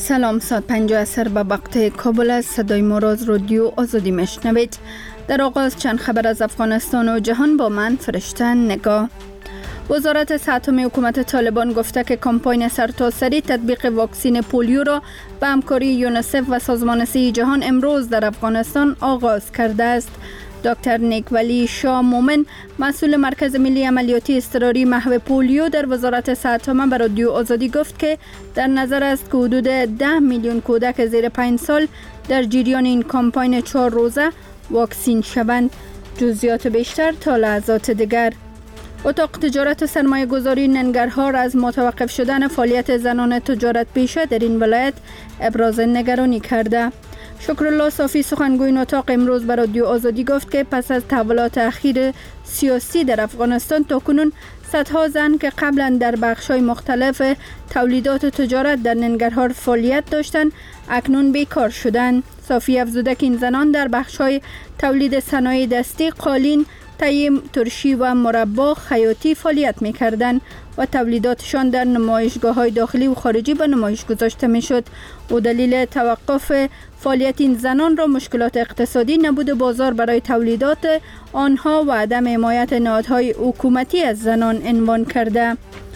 سلام، ساعت 5 عصر به وقت کابل است. صدای ما را از رادیو آزادی میشنوید. در آغاز چند خبر از افغانستان و جهان با من فرشته نگاه. وزارت صحت حکومت طالبان گفته که کمپاین سرتاسری تطبیق واکسن پولیو را به همکاری یونیسف و سازمان صحت جهان امروز در افغانستان آغاز کرده است. دکتر نیکولی شاه مومن، مسئول مرکز ملی عملیاتی اضطراری محو پولیو در وزارت صحت به رادیو آزادی گفت که در نظر است که حدود 10 میلیون کودک زیر 5 سال در جریان این کمپاین 4 روزه واکسین شوند. جزئیات بیشتر تا لحظات دیگر. اتاق تجارت و سرمایه گذاری ننگرهار از متوقف شدن فعالیت زنان تجارت پیشه در این ولایت ابراز نگرانی کرده. شکرالله صافی، سخنگوی این اتاق، امروز به رادیو آزادی گفت که پس از تحولات اخیر سیاسی در افغانستان تاکنون صدها زن که قبلا در بخش‌های مختلف تولیدات و تجارت در ننگرهار فعالیت داشتند اکنون بیکار شدند. صافی افزوده که این زنان در بخش‌های تولید صنایع دستی، قالین، تیم، ترشی و مربا خیاطی فعالیت می‌کردند و تولیداتشان در نمایشگاه‌های داخلی و خارجی به نمایش گذاشته می‌شد. و دلیل توقف فعالیت این زنان را مشکلات اقتصادی، نبود بازار برای تولیدات آنها و عدم حمایت نهادهای حکومتی از زنان عنوان کرده.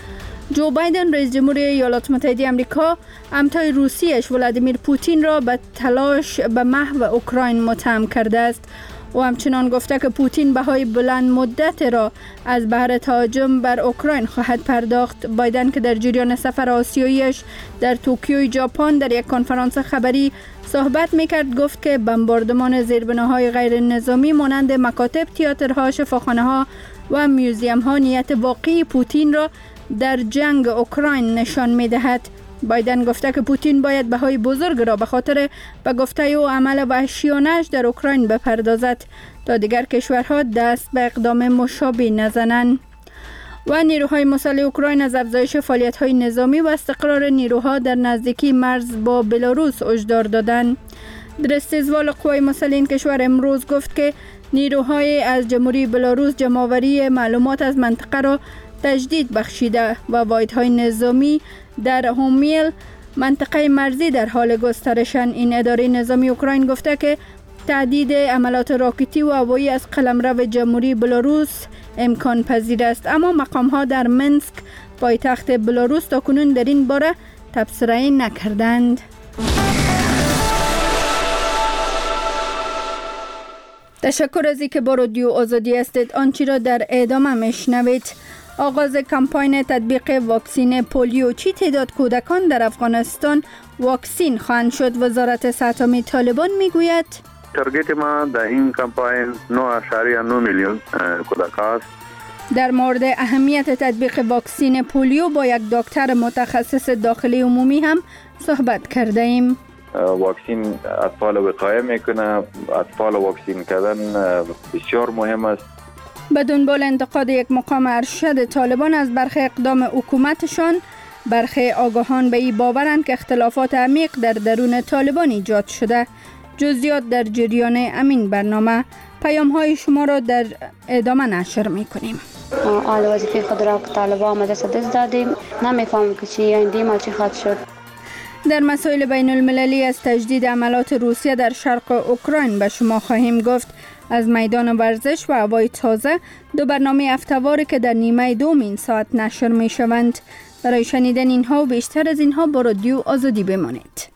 جو بایدن، رئیس جمهور ایالات متحده آمریکا، همتای روسیش ولادیمیر پوتین را به تلاش به محو اوکراین متهم کرده است. و همچنان گفته که پوتین بهای بلند مدت را از بهر تهاجم بر اوکراین خواهد پرداخت. بایدن که در جریان سفر آسیاییش در توکیو، ژاپن در یک کنفرانس خبری صحبت میکرد، گفت که بمباردمان زیربناهای غیر نظامی مانند مکاتب، تئاترها، شفاخانه‌ها و میوزیم‌ها نیت واقعی پوتین را در جنگ اوکراین نشان میدهد. بایدن گفته که پوتین باید بهای بزرگ را به خاطر به گفته و عمل وحشیانه‌اش در اوکراین بپردازد تا دیگر کشورها دست به اقدام مشابه نزنند. و نیروهای مسلح اوکراین از افزایش فعالیت‌های نظامی و استقرار نیروها در نزدیکی مرز با بلاروس هشدار دادند. در استیزوال قوای مسلح این کشور امروز گفت که نیروهای از جمهوری بلاروس جمع‌آوری معلومات از منطقه را تجدید بخشیده و واحدهای نظامی در هومیل، منطقه مرزی، در حال گسترشن. این اداره نظامی اوکراین گفته که تهدید عملات راکتی و هوایی از قلمرو جمهوری بلاروس امکان پذیر است، اما مقام‌ها در منسک، پایتخت بلاروس، تاکنون در این باره تبصره نکردند. تشکر از اینکه با رادیو آزادی هستید. آنچه را در ادامه میشنوید. آغاز کمپاین تطبیق واکسن پولیو. چی تعداد کودکان در افغانستان واکسین خواهند شد؟ وزارت صحت طالبان میگوید تارگت ما در این کمپاین 9.9 میلیون کودک است. در مورد اهمیت تطبیق واکسن پولیو با یک دکتر متخصص داخلی عمومی هم صحبت کرده ایم. واکسن اطفال وقایه میکنه. اطفال واکسین کردن بسیار مهم است. به دنبال انتقاد یک مقام ارشد طالبان از برخی اقدام حکومتشان، برخی آگاهان به این باورند که اختلافات عمیق در درون طالبان ایجاد شده. جزئیات در جریان امین برنامه. پیام‌های شما را در ادامه نشر می‌کنیم. آل وظیفه خود را که طالبان آمده دست دادیم، نمی‌فهمم که چی آینده ما چی خواهد شد. در مسائل بین المللی از تجدید عملات روسیه در شرق اوکراین به شما خواهیم گفت. از میدان ورزش و هوای تازه، دو برنامه هفته‌واری که در نیمه دوم این ساعت نشر می شوند. برای شنیدن اینها و بیشتر از اینها با رادیو آزادی بمانید.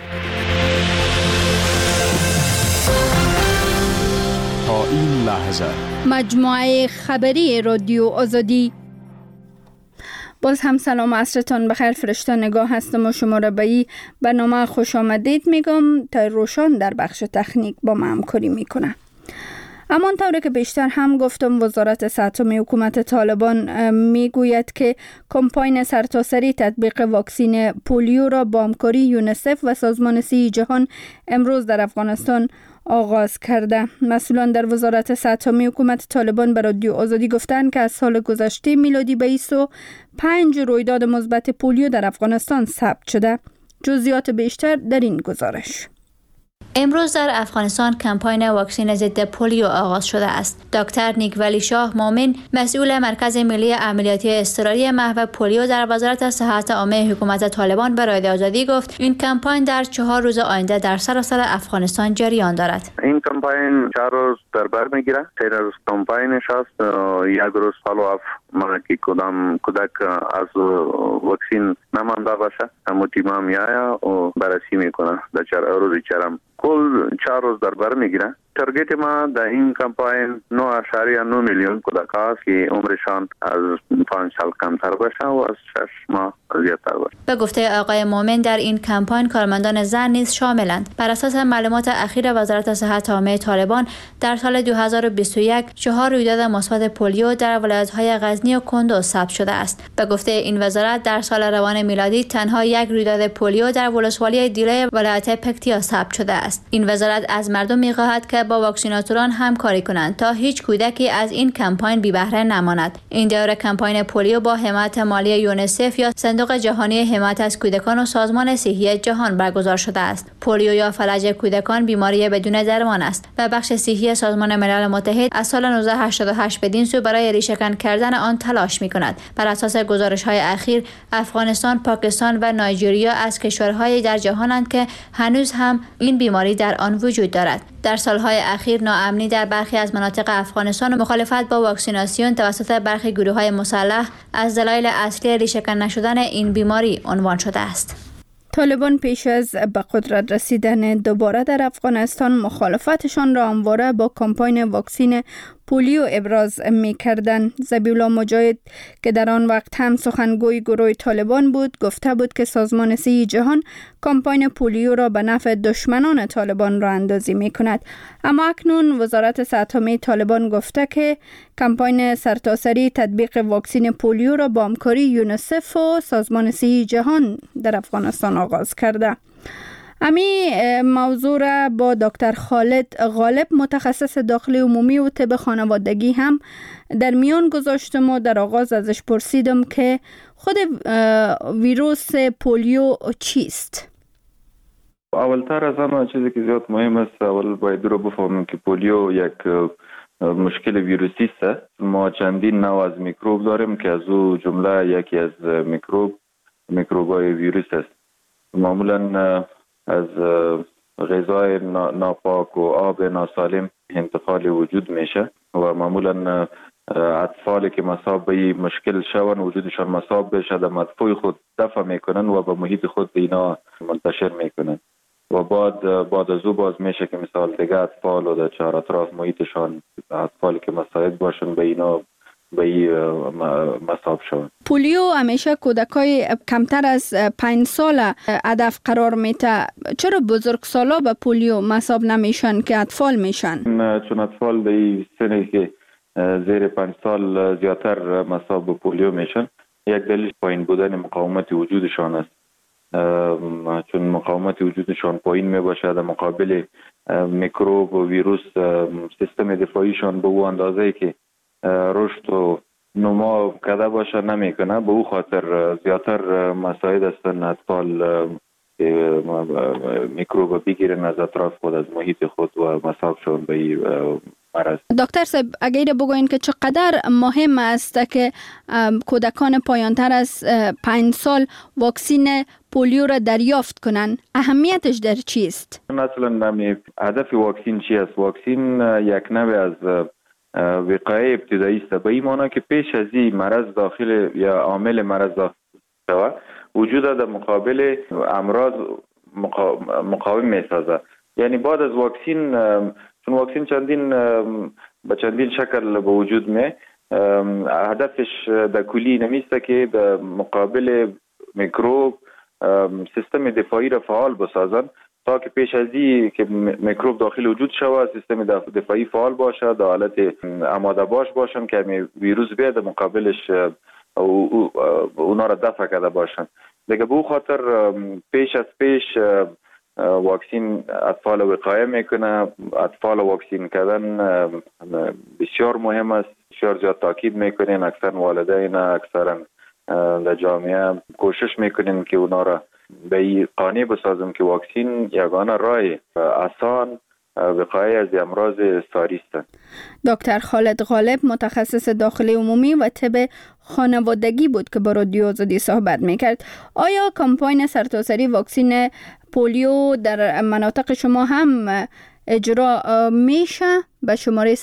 تا این لحظه مجموعه خبری رادیو آزادی. باز هم سلام، عصرتان بخیر. فرشته نگاه هستم و شما را به این برنامه خوش آمدید میگم. تا روشان در بخش تکنیک با ما همکاری میکنه. اما طوری که بیشتر هم گفتم، وزارت صحت حکومت طالبان میگوید که کمپاین سرتاسری تطبیق واکسن پولیو را با همکاری یونیسف و سازمان صحت جهان امروز در افغانستان آغاز کرده. مسئولان در وزارت صحت حکومت طالبان به رادیو آزادی گفتند که از سال گذشته میلادی به 25 رویداد مثبت پولیو در افغانستان ثبت شده. جزئیات بیشتر در این گزارش. امروز در افغانستان کمپاین واکسن ضد پولیو آغاز شده است. دکتر نیکولی شاه مومن، مسئول مرکز ملی عملیاتی اضطراری محو پولیو در وزارت صحت عامه حکومت طالبان به رادیو آزادی گفت این کمپاین در 4 روز آینده در سراسر افغانستان جریان دارد. این کمپاین 4 روز در بر میگیره. 3 روز کمپاینش است. 1 روز فالو اپ که کدام کودک از واکسن نمانده باشه همون تیم میاید و بررسی میکنه در 4 روز چرم کل 4 روز در بر میگیره. تارگت ما در این کمپاین 9.9 میلیون کودک است که عمرشان از 5 سال کمتر باشه و از 6 ماه زیادتر باشه. به گفته آقای مومن در این کمپاین کارمندان زن نیز شاملند. بر اساس معلومات اخیر وزارت صحت عامه طالبان در سال 2021 4 رویداد مثبت پولیو در ولایت‌های غزنی و کندوز ثبت شده است. به گفته این وزارت در سال روان میلادی تنها 1 رویداد پولیو در ولسوالی دیله ولایت پکتیا ثبت شده است. این وزارت از مردم می‌خواهد که با واکسیناتوران همکاری کنند تا هیچ کودکی از این کمپاین بی بهره نماند. این دوره کمپاین پولیو با حمایت مالی یونیسف یا صندوق جهانی حمایت از کودکان و سازمان صحی جهان برگزار شده است. پولیو یا فلج کودکان بیماری بدون درمان است و بخش صحی سازمان ملل متحد از سال 1988 بدین سو برای ریشه‌کن کردن آن تلاش می‌کند. بر اساس گزارش‌های اخیر افغانستان، پاکستان و نایجریا از کشورهای در جهانند که هنوز هم این بیماری در آن وجود دارد. در سالهای اخیر ناامنی در برخی از مناطق افغانستان و مخالفت با واکسیناسیون توسط برخی گروه‌های مسلح از دلایل اصلی ریشه‌کن نشدن این بیماری عنوان شده است. طالبان پیش از به قدرت رسیدن دوباره در افغانستان مخالفتشان را همواره با کمپاین واکسن پولیو ابراز می کردند. ذبیح‌الله مجاهد که در آن وقت هم سخنگوی گروه طالبان بود گفته بود که سازمان صحی جهان کمپاین پولیو را به نفع دشمنان طالبان راه اندازی می کند. اما اکنون وزارت صحت عامه طالبان گفته که کمپاین سرتاسری تطبیق واکسن پولیو را با همکاری یونیسف و سازمان صحی جهان در افغانستان آغاز کرده. امی موضوع را با دکتر خالد غالب متخصص داخلی عمومی و طب خانوادگی هم در میان گذاشتم و در آغاز ازش پرسیدم که خود ویروس پولیو چیست؟ اولتر از همه چیزی که زیاد مهم است اول باید رو بفهمیم که پولیو یک مشکل ویروسی است. ما چندین نوع از میکروب داریم که از او جمله یکی از میکروبای ویروس است. معمولا از غذای ناپاک و آب ناسالم انتقال وجود میشه و معمولا اطفالی که مصاب به مشکل شون وجودشان مصاب بشه در مدفوع خود دفع میکنن و به محیط خود اینا منتشر میکنن و بعد از او باز میشه که مثال دیگه اطفال و در چهار اطراف محیطشان اطفالی که مصاب باشن به اینا مصاب شوند. پولیو همیشه کودکای کمتر از 5 سال هدف قرار میته. چرا بزرگسالا به پولیو مصاب نمیشن که اطفال میشن؟ چون اطفال در سنی که زیر 5 سال زیادتر مصاب به پولیو میشن. یک دلیل پایین بودن مقاومت وجودشان است. چون مقاومت وجودشان پایین می باشد در مقابل میکروب و ویروس سیستم دفاعیشان به او اندازه‌ای که رشد و نما کده باشه نمیکنه. به او خاطر زیادتر مساعد هستن اطفال میکروب بگیرن از اطراف خود از محیط خود و مصاب شون به این مرض. دکتر صاحب اگر بگوین که چقدر مهم است که کودکان پایانتر از 5 سال واکسن پولیو را دریافت کنن، اهمیتش در چیست؟ مثلا هدف واکسن چی است؟ واکسن یک نوع از وقایع ابتدایی است. به این معنی که پیش از این مرض داخل یا عامل مرض داخل شود وجود در مقابل امراض مقاوم میسازه. یعنی بعد از واکسن، چون واکسن به چندین شکل به وجود می، هدفش در کلی نمیسته که در مقابل میکروب سیستم دفاعی را فعال بسازن تا که پیش از این که میکروب داخل وجود شود سیستم دفاعی فعال باشه، در حالت آماده باشن که ویروس بیاد مقابلش اونا را دفع کرده باشن. دیگه به خاطر پیش واکسن اطفال وقایه میکنه. اطفال واکسن کردن بسیار مهم است. بسیار زیاد تاکید میکنین. اکثر والدین اکثرا در جامعه کوشش میکنین که اونا را به این قانع بسازم که واکسین یگانه راه آسان وقایه از امراض ساری است. دکتر خالد غالب متخصص داخلی عمومی و طب خانوادگی بود که با رادیو آزادی صحبت میکرد. آیا کمپاین سرتاسری واکسین پولیو در مناطق شما هم اجرا میشه؟ به شماره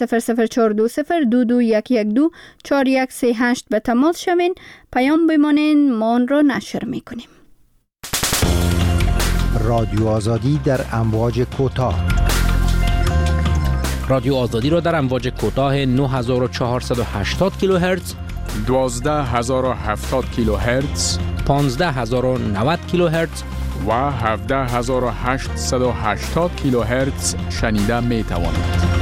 0042022112413 به تماس شوین، پیام بمانین، ما آن را نشر میکنیم. رادیو آزادی در امواج کوتاه. رادیو آزادی را در امواج کوتاه 9480 کیلوهرتز، 12070 کیلوهرتز، 15090 کیلوهرتز و 17880 کیلوهرتز شنیده می توانید.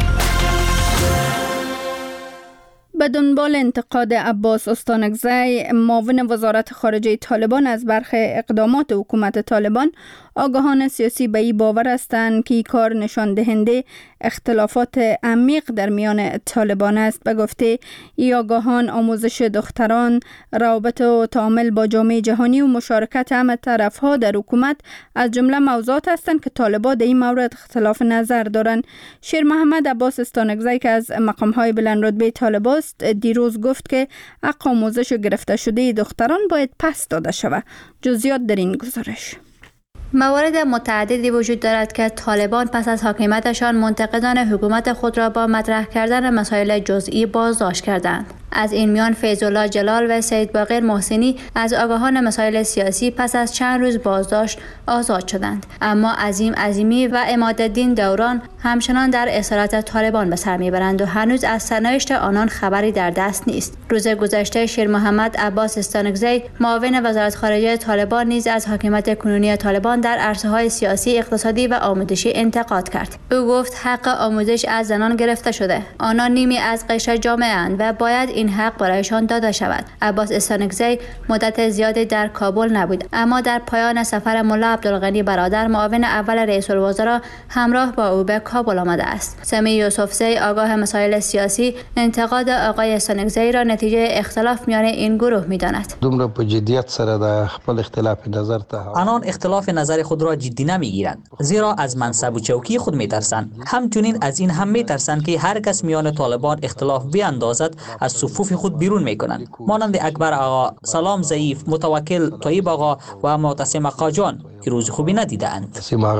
به دنبال انتقاد عباس استانکزی معاون وزارت خارجه طالبان از برخی اقدامات حکومت طالبان، آگاهان سیاسی به این باور هستند که این کار نشان دهنده اختلافات عمیق در میان طالبان است. به گفته این آگاهان، آموزش دختران، روابط و تعامل با جامعه جهانی و مشارکت همه طرفها در حکومت از جمله موضوعات هستند که طالبان در این مورد اختلاف نظر دارند. شیر محمد عباس استانکزی که از مقام‌های بلند رتبه طالبان است، دیروز گفت که حق آموزش گرفته شده دختران باید پس داده شود. جزئیات در این گزارش. موارد متعددی وجود دارد که طالبان پس از حاکمیتشان منتقدان حکومت خود را با مطرح کردن مسائل جزئی بازداشت کردند. از این میان فیض‌الله جلال و سید باقر محسنی از آگاهان مسائل سیاسی پس از چند روز بازداشت آزاد شدند، اما عظیم عظیمی و عمادالدین دوران همچنان در اسارت طالبان به سر میبرند و هنوز از سرنوشت آنان خبری در دست نیست. روز گذشته شیر محمد عباس استانکزی معاون وزارت خارجه طالبان نیز از حاکمیت کنونی طالبان در عرصه‌های سیاسی، اقتصادی و آموزشی انتقاد کرد. او گفت حق آموزش از زنان گرفته شده. آنان نیمی از قشر جامعه اند و باید این حق برایشان داده شود. عباس استانکزی مدت زیادی در کابل نبود، اما در پایان سفر ملا عبدالغنی برادر معاون اول رئیس الوزراء همراه با او به کابل آمده است. سمی یوسفزی آگاه مسائل سیاسی انتقاد آقای استانکزی را نتیجه اختلاف میان این گروه می‌داند. دومره په جدیت سره د خپل اختلاف نظر ته آنان اختلاف نظر خود را جدی نمیگیرند، زیرا از منصب و چوکی خود میترسند. همچنین از این هم میترسند که هر کس میان طالبان اختلاف بیاندازد از صفوف خود بیرون میکنند، مانند اکبر آقا، سلام ضعیف، متوکل، طیب آقا و معتصم قاجان که روز خوبی ندیدند.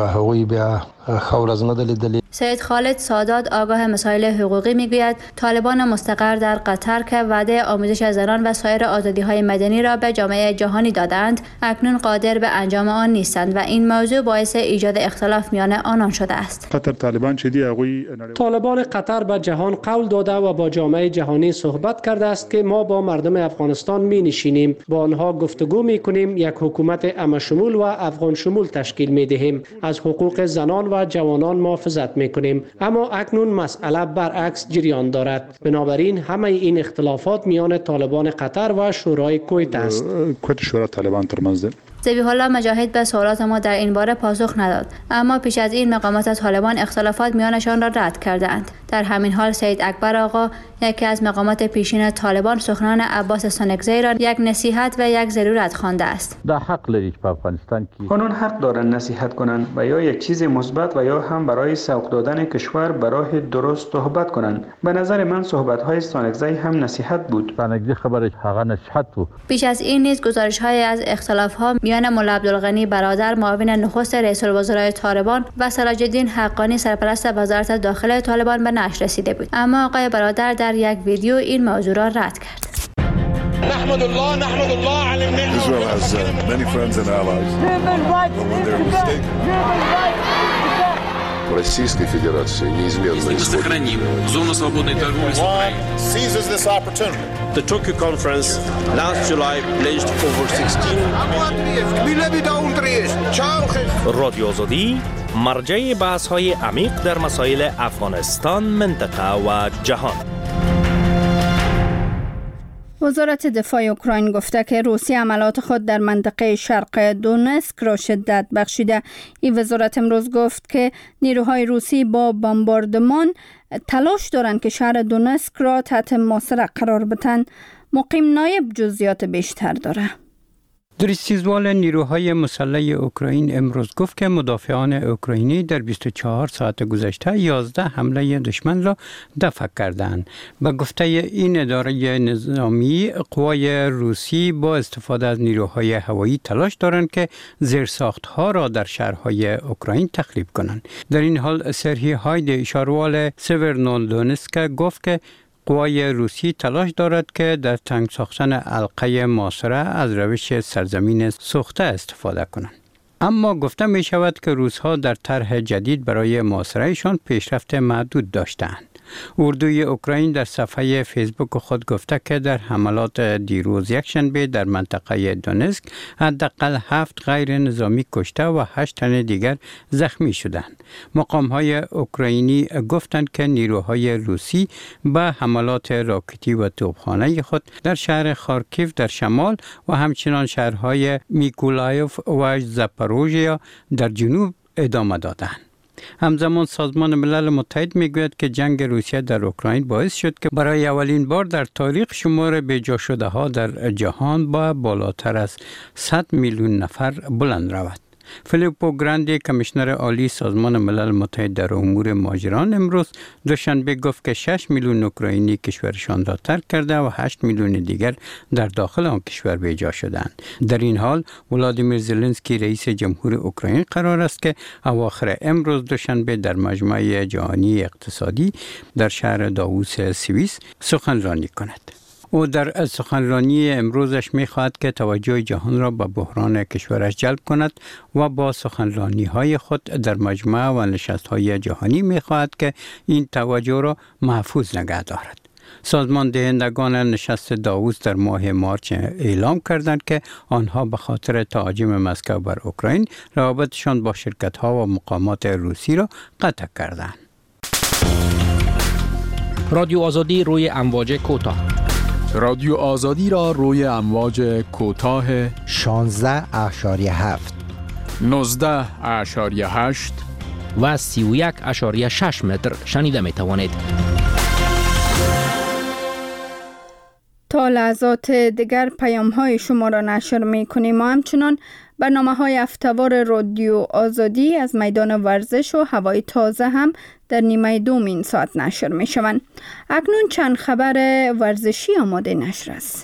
سید خالد سادات آگاه مسائل حقوقی میگوید طالبان مستقر در قطر که وعده آموزش زنان و سایر آزادی‌های مدنی را به جامعه جهانی دادند، اکنون قادر به انجام آن نیستند و این موضوع باعث ایجاد اختلاف میان آنان شده است. طالبان قطر به جهان قول داده و با جامعه جهانی صحبت کرده است که ما با مردم افغانستان می نشینیم، با آنها گفتگو می کنیم، یک حکومت عامه شمول و افغان شمول تشکیل می دهیم، از حقوق زنان و جوانان محافظت می کنیم. اما اکنون مسئله برعکس جریان دارد. بنابراین همه این اختلافات میان طالبان قطر و شورای کویت است. کویت شورای طالبان ترمنځ ذبیح الله مجاهد به سوالات ما در این باره پاسخ نداد، اما پیش از این مقامات طالبان اختلافات میانشان را رد کردند. در همین حال سید اکبر آقا، یکی از مقامات پیشین طالبان، سخنان عباس استانکزی را یک نصیحت و یک ضرورت خوانده است. در حق لري په افغانستان کې آنان حق دارند نصیحت کنند و یا یک چیز مثبت و یا هم برای سوق دادن کشور به راه درست صحبت کنند. به نظر من صحبت های استانکزی هم نصیحت بود. استانکزی خبرش هغه نصیحت بود. پیش از این نیز گزارش های از اختلاف ها میان ملا عبدالغنی برادر معاون نخست رئیس الوزراء طالبان و سراج الدین حقانی سرپرست وزارت داخله طالبان به نشر رسیده بود، اما آقای برادر در یک ویدیو این موضوع را رد کرد. نحمد الله على النعمة. Israel has many friends and allies. When they're mistaken. Российской Федерации неизменно сохраним зону свободной торговли с Украиной. Seizes this opportunity. The Tokyo conference last July pledged over 16 رادیو آزادی مرجع بحث‌های عمیق در مسائل افغانستان، منطقه و جهان. وزارت دفاع اوکراین گفته که روسیه عملات خود در منطقه شرق دونسک را شدت بخشیده. این وزارت امروز گفت که نیروهای روسی با بمباردمان تلاش دارند که شهر دونسک را تحت محاصره قرار بدهند. مقیم نایب جزئیات بیشتر داره. درستیزوال نیروهای مسلح اوکراین امروز گفت که مدافعان اوکراینی در 24 ساعت گذشته 11 حمله دشمن را دفع کردند. به گفته این اداره نظامی، قوای روسی با استفاده از نیروهای هوایی تلاش دارند که زیرساختها را در شهرهای اوکراین تخریب کنند. در این حال سرهی هاید شاروال سیورنودونسک گفت که قوای روسی تلاش دارد که در تنگ ساختن حلقه محاصره از روش سرزمین سوخته استفاده کنند. اما گفته می شود که روس‌ها در طرح جدید برای محاصرهشان پیشرفت محدود داشتند. اردوی اوکراین در صفحه فیسبوک خود گفته که در حملات دیروز یکشنبه در منطقه دونسک حداقل 7 غیر نظامی کشته و 8 تن دیگر زخمی شدند. مقام‌های اوکراینی گفتند که نیروهای روسی به حملات راکتی و توپخانه خود در شهر خارکیف در شمال و همچنان شهرهای میکولایف و زاپاروژیا در جنوب ادامه دادند. همزمان سازمان ملل متحد میگوید که جنگ روسیه در اوکراین باعث شد که برای اولین بار در تاریخ شمار بیجا شده ها در جهان با بالاتر از 100 میلیون نفر بلند رود. فیلیپو گراندی کمیشنر عالی سازمان ملل متحد در امور مهاجران امروز دوشنبه گفت که 6 میلیون اوکراینی کشورشان را ترک کرده و 8 میلیون دیگر در داخل آن کشور بیجا شدند. در این حال ولادیمیر زلنسکی رئیس جمهور اوکراین قرار است که اواخر امروز دوشنبه در مجمع جهانی اقتصادی در شهر داووس سوئیس سخنرانی کند. او در سخنرانی امروزش می‌خواهد که توجه جهان را به بحران کشورش جلب کند و با سخنرانی‌های خود در مجمع و نشست‌های جهانی می‌خواهد که این توجه را محفوظ نگه دارد. سازمان دهندگان نشست داووس در ماه مارچ اعلام کردند که آنها به خاطر تهاجم مسکو بر اوکراین روابطشان با شرکت‌ها و مقامات روسی را قطع کردند. رادیو آزادی روی امواج کوتاه. رادیو آزادی را روی امواج کوتاه 16.7 19.8 و 31.6 متر شنیده می توانید. تا لحظات دیگر پیام های شما را نشر می کنیم و همچنان برنامه های هفته‌وار رادیو آزادی از میدان ورزش و هوای تازه هم در نیمه دوم این ساعت نشر می شوند. اکنون چند خبر ورزشی آماده نشر است.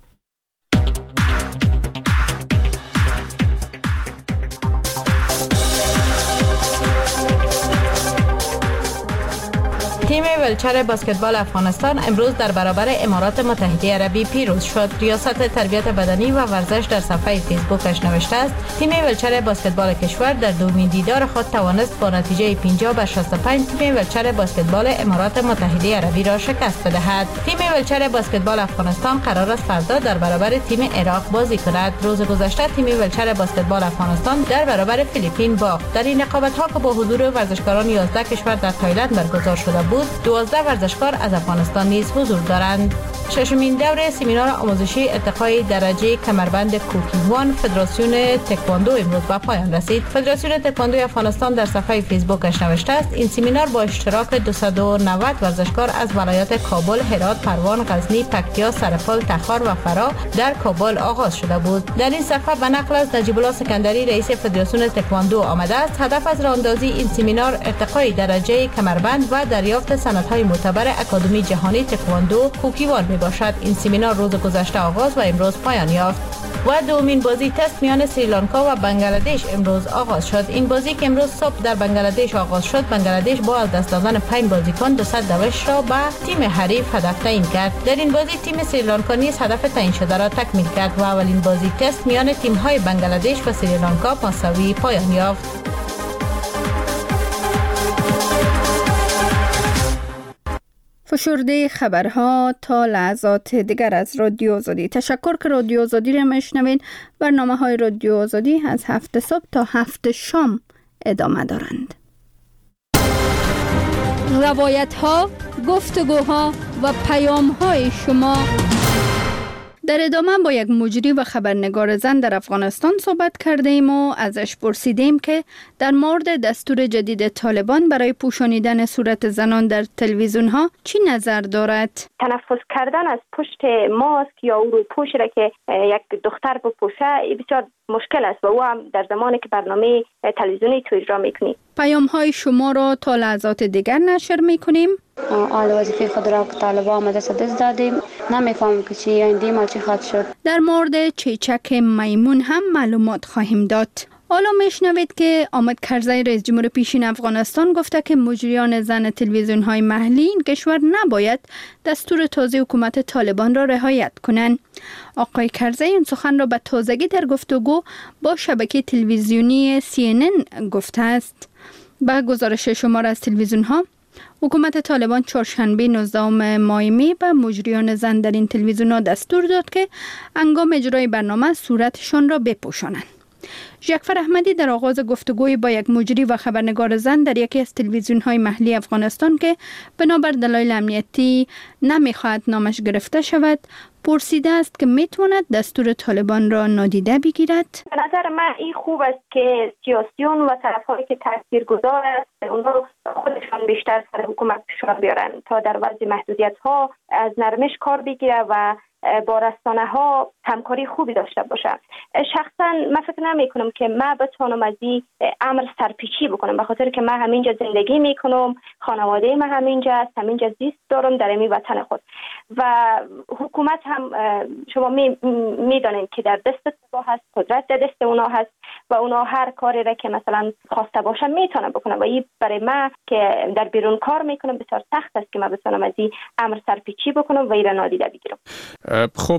تیم ولچر بسکتبال افغانستان امروز در برابر امارات متحده عربی پیروز شد. ریاست تربیت بدنی و ورزش در صفحه فیسبوکش نوشته است تیم ولچر بسکتبال کشور در دومین دیدار خود توانست با نتیجه 50-65 تیم ولچر بسکتبال امارات متحده عربی را شکست بدهد. تیم ولچر بسکتبال افغانستان قرار است فردا در برابر تیم عراق بازی کند. روز گذشته تیم ولچر بسکتبال افغانستان در برابر فیلیپین باخت. در این رقابت‌ها که با حضور ورزشکاران 11 کشور در تایلند برگزار شده بود، 12 ورزشکار از افغانستان نیز حضور دارند. ششمین دوره سمینار آموزشی ارتقای درجه کمربند کوکیوان فدراسیون تکواندو امروز به پایان رسید. فدراسیون تکواندو افغانستان در صفحه فیسبوکش نوشته است این سمینار با اشتراک 290 ورزشکار از ولایات کابل، هرات، پروان، غزنی، پکتیا، سرپل، تخار و فرا در کابل آغاز شده بود. در این صفحه به نقل از نجیب الله سکندری رئیس فدراسیون تکواندو آمده است هدف از راهاندازی این سمینار ارتقای درجه کمربند و دریافت سندهای معتبر اکادمی جهانی تکواندو کوکیوان می باشد. این سمینار روز گذشته آغاز و امروز پایان یافت. و دومین بازی تست میان سریلانکا و بنگلادش امروز آغاز شد. این بازی که امروز صبح در بنگلادش آغاز شد، بنگلادش با از دست دادن 5 بازیکن 200 دوش را به تیم حریف هدف تعیین کرد. در این بازی تیم سریلانکا نیز هدف تعیین شده را تکمیل کرد و اولین بازی تست میان تیم‌های بنگلادش و سریلانکا مساوی پایان یافت. فشرده خبرها تا لحظات دیگر از رادیو آزادی. تشکر که رادیو آزادی را میشنوین. برنامه های رادیو آزادی از 7 صبح تا 7 شام ادامه دارند. روایت ها، گفتگوها و پیام های شما در ادامه با یک مجری و خبرنگار زن در افغانستان صحبت کردیم و ازش پرسیدیم که در مورد دستور جدید طالبان برای پوشانیدن صورت زنان در تلویزیون ها چی نظر دارد؟ تنفس کردن از پشت ماسک یا روپوشی را که یک دختر بپوشه بسیار مشکل است و او هم در زمانی که برنامه تلویزیونی تو اجرا میکنی. پیام های شما را تا لحظات دیگر نشر میکنیم. آل وظیفه خود را که طالبان آمده دست دادیم نمیفهمم که چی آینده ما چی خواهد شد. در مورد چیچک میمون هم معلومات خواهیم داد. حالا میشنوید که آمد کرزی رئیس جمهور پیشین افغانستان گفته که مجریان زن تلویزیون های محلی این کشور نباید دستور تازه حکومت طالبان را رعایت کنند. آقای کرزی این سخن را به تازگی در گفتگو با شبکه تلویزیونی CNN گفته است. با گزارش شمار از تلویزیون ها، حکومت طالبان چهارشنبه 19 ماه می به مجریان زن در این تلویزیون ها دستور داد که هنگام اجرای برنامه صورتشان را بپوشانند. ژکفر احمدی در آغاز گفتگوی با یک مجری و خبرنگار زن در یکی از تلویزیون‌های محلی افغانستان که بنابر دلایل امنیتی نمی‌خواهد نامش گرفته شود، پرسیده است که میتواند دستور طالبان را نادیده بگیرد. به نظر من این خوب است که سیاسیون و طرف‌هایی که تاثیرگذار است اونها خودشان بیشتر سر حکومت فشار بیارن تا در وضع محدودیت‌ها از نرمش کار بگیره و با رسانه ها همکاری خوبی داشته باشم. شخصا من فکر نمی کنم که من بتوانم از این امر سرپیچی بکنم، به خاطر که من همینجا زندگی می کنم، خانواده من همینجا است، همینجا زیست دارم در این وطن خود و حکومت هم شما می دانید که در دست اونا هست، قدرت در دست اونا هست و اونا هر کاری را که مثلا خواسته باشم میتونم بکنم و این برای من که در بیرون کار میکنم بسیار سخت است که من بتونم از این امر سرپیچی بکنم و این را نادیده بگیرم. خب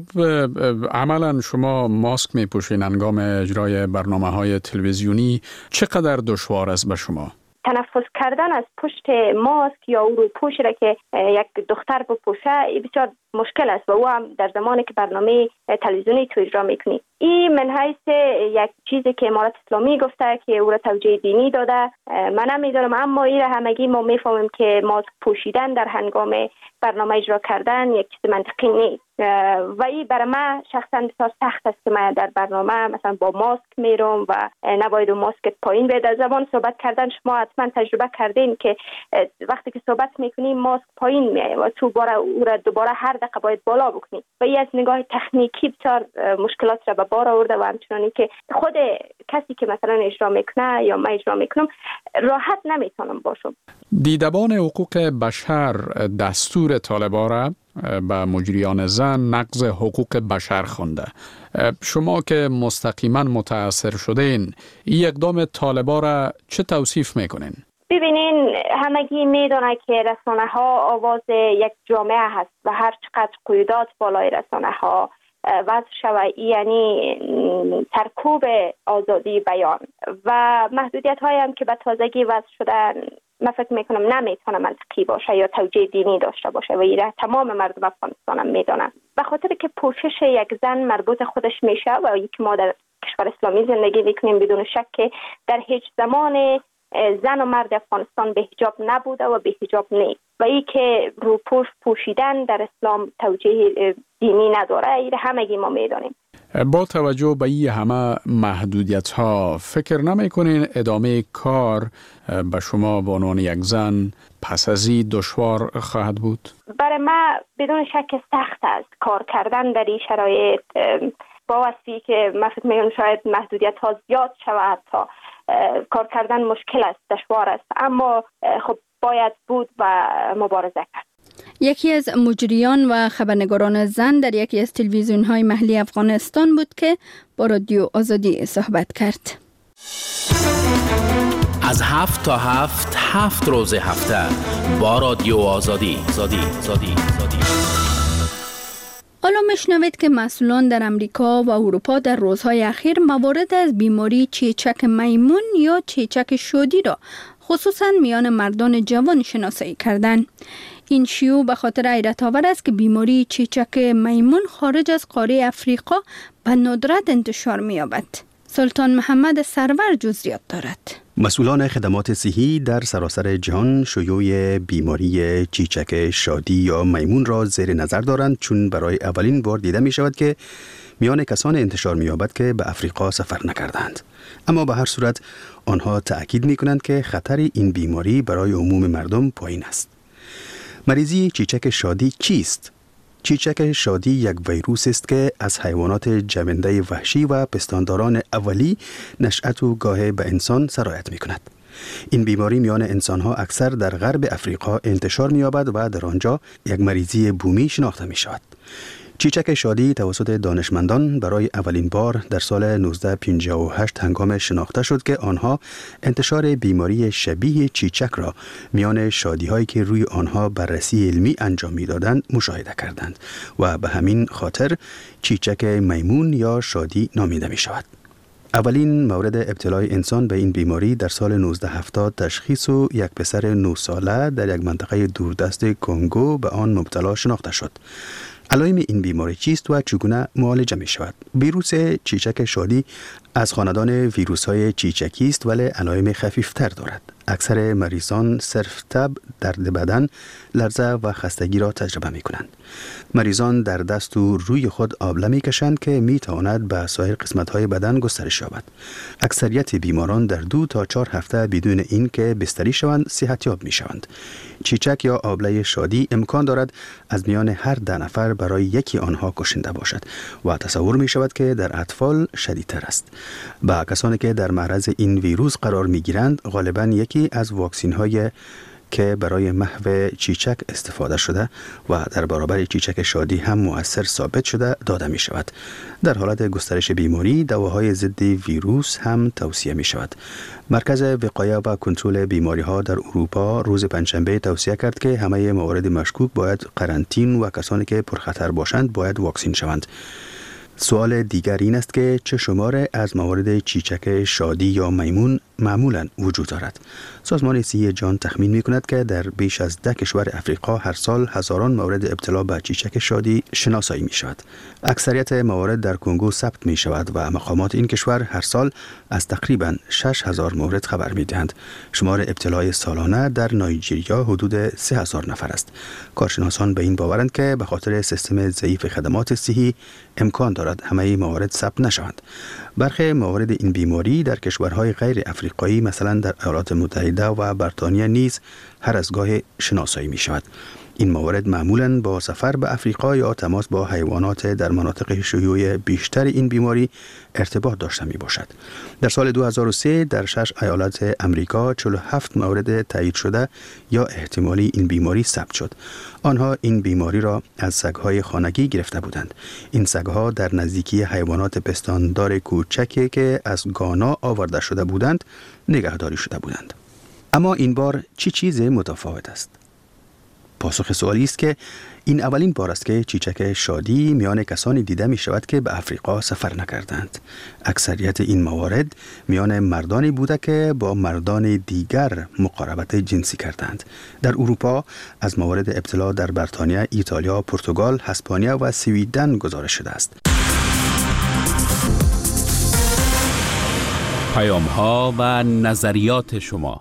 عملا شما ماسک میپوشین هنگام اجرای برنامه‌های تلویزیونی، چقدر دشوار است به شما؟ تنفس کردن از پشت ماسک یا روپوشی را که یک دختر بپوشه بسیار مشکل است و او هم در زمانی که برنامه تلویزیونی تو اجرا میکنی. این من حیث یک چیزی که امارت اسلامی گفته که او را توجیه دینی داده من نمیدونم، اما این را همگی ما میفهمیم که ماسک پوشیدن در هنگام برنامه اجرا کردن یک چیز منطقی نیست و این برای من شخصا بسیار سخت است که من در برنامه مثلا با ماسک میرم و نباید ماسک پایین بیاد. در زبان صحبت کردن شما حتما تجربه کردین که وقتی که صحبت میکنی ماسک پایین میاد و تو او را دوباره هر دقیقه باید بالا بکنی و این از نگاه تکنیکی بسیار مشکلات را به بار آورده و همچنانی که خود کسی که مثلا اجرا میکنه یا من اجرا میکنم راحت نمیتونم باشم. دیدبان حقوق بشر دستور طالبان را به مجریان زن نقض حقوق بشر خونده. شما که مستقیما متاثر شدین، این اقدام طالبان را چه توصیف میکنین؟ ببینین همگی میدونه که رسانه ها آواز یک جامعه هست و هر چقدر قیودات بالای رسانه ها وضع شود یعنی سرکوب آزادی بیان و محدودیت هایی هم که به تازگی وضع شدن من فکر میکنم نمیتونه منطقی باشه یا توجیه دینی داشته باشه و این تمام مردم افغانستان هم میدونن. به خاطر که پوشش یک زن مربوط خودش میشه و یک ما در کشور اسلامی زندگی میکنیم بدون شک که در هیچ زمان زن و مرد افغانستان به حجاب نبوده و به حجاب نیست و این که روپوش پوشیدن در اسلام توجیه دینی نداره این همگی ما میدانیم. با توجه به این همه محدودیت ها فکر نمی کنین ادامه کار به شما به عنوان یک زن پس از این دشوار خواهد بود؟ برای من بدون شک سخت است کار کردن در این شرایط با وصفی که من فکر میکنم شاید محدودیت ها زیاد شود تا کار کردن مشکل است، دشوار است، اما خب باید بود و مبارزه کرد. یکی از مجریان و خبرنگاران زن در یکی از تلویزیون‌های محلی افغانستان بود که با رادیو آزادی صحبت کرد. از 7 تا 7 روز هفته با رادیو آزادی. حالا میشنوید که مسئولان در امریکا و اروپا در روزهای اخیر موارد از بیماری چیچک میمون یا چیچک شودی را خصوصا میان مردان جوان شناسایی کردند. این شیوع به خاطر حیرت آور است که بیماری چیچک میمون خارج از قاره افریقا به ندرت انتشار می‌یابد. سلطان محمد سرور جزئیات دارد. مسئولان خدمات صحی در سراسر جهان شیوع بیماری چیچک شادی یا میمون را زیر نظر دارند، چون برای اولین بار دیده می شود که میان کسان انتشار می یابد که به افریقا سفر نکردند. اما به هر صورت آنها تأکید می کنند که خطر این بیماری برای عموم مردم پایین است. مریضی چیچک شادی چیست؟ چیچک شادی یک ویروس است که از حیوانات جمنده وحشی و پستانداران اولی نشأت و گاه به انسان سرایت می کند. این بیماری میان انسانها اکثر در غرب افریقا انتشار می یابد و در آنجا یک مریضی بومی شناخته می شود. چیچک شادی توسط دانشمندان برای اولین بار در سال 1958 هنگام شناخته شد که آنها انتشار بیماری شبیه چیچک را میان شادی‌هایی که روی آنها بررسی علمی انجام می‌دادند مشاهده کردند و به همین خاطر چیچک میمون یا شادی نامیده می‌شود. اولین مورد ابتلای انسان به این بیماری در سال 1970 تشخیص و یک پسر 9 ساله در یک منطقه دوردست کنگو به آن مبتلا شناخته شد. علائم این بیماری چیست و چگونه معالجه می شود؟ ویروس چیچک شادی از خاندان ویروس‌های چیچکی است ولی علائم خفیفتر دارد. اکثر مریضان صرف تب، درد بدن، لرزه و خستگی را تجربه می کنند. مریضان در دست و روی خود آبله می کشند که می تواند به سایر قسمت‌های بدن گسترش یابد. اکثریت بیماران در 2 تا 4 هفته بدون این که بستری شوند صحتیاب می شوند. چیچک یا آبله شادی امکان دارد از میان هر 10 نفر برای یکی آنها کشنده باشد و تصور می شود که در اطفال شدیدتر است. با کسانی که در معرض این ویروس قرار می گیرند غالباً یکی از واکسین های که برای محو چیچک استفاده شده و در برابر چیچک شادی هم مؤثر ثابت شده داده می شود. در حالت گسترش بیماری دواهای ضد ویروس هم توصیه می شود. مرکز وقایه و کنترل بیماری ها در اروپا روز پنجشنبه توصیه کرد که همه موارد مشکوک باید قرنطین و کسانی که پرخطر باشند باید واکسین شوند. سوال دیگر این است که چه شمار از موارد چیچک شادی یا میمون معمولاً وجود دارد. سازمان صحی جهان تخمین می کند که در بیش از 10 کشور افریقا هر سال هزاران مورد ابتلا به چیچک شادی شناسایی می شود. اکثریت موارد در کنگو ثبت می شود و مقامات این کشور هر سال از تقریباً 6000 مورد خبر می دهند. شمار ابتلای سالانه در نایجریا حدود 3000 نفر است. کارشناسان به این باورند که به خاطر سیستم ضعیف خدمات صحی امکان دارد همه موارد ثبت نشوند. برخی موارد این بیماری در کشورهای غیر افریقایی مثلا در ایالات متحده و بریتانیا نیز هر از گاه شناسایی می شود. این موارد معمولاً با سفر به افریقا یا تماس با حیوانات در مناطق شیوع بیشتر این بیماری ارتباط داشته می باشد. در سال 2003 در 6 ایالات امریکا 47 مورد تایید شده یا احتمالی این بیماری ثبت شد. آنها این بیماری را از سگ‌های خانگی گرفته بودند. این سگ‌ها در نزدیکی حیوانات پستاندار کوچکی که از گانا آورده شده بودند نگهداری شده بودند. اما این بار چه چیز متفاوت است؟ پاسخ سوالی است که این اولین بار است که چیچک شادی میان کسانی دیده می شود که به افریقا سفر نکردند. اکثریت این موارد میان مردانی بوده که با مردان دیگر مقاربت جنسی کردند. در اروپا از موارد ابتلا در بریتانیا، ایتالیا، پرتغال، اسپانیا و سوئیدن گزارش شده است. پیام‌ها و نظریات شما.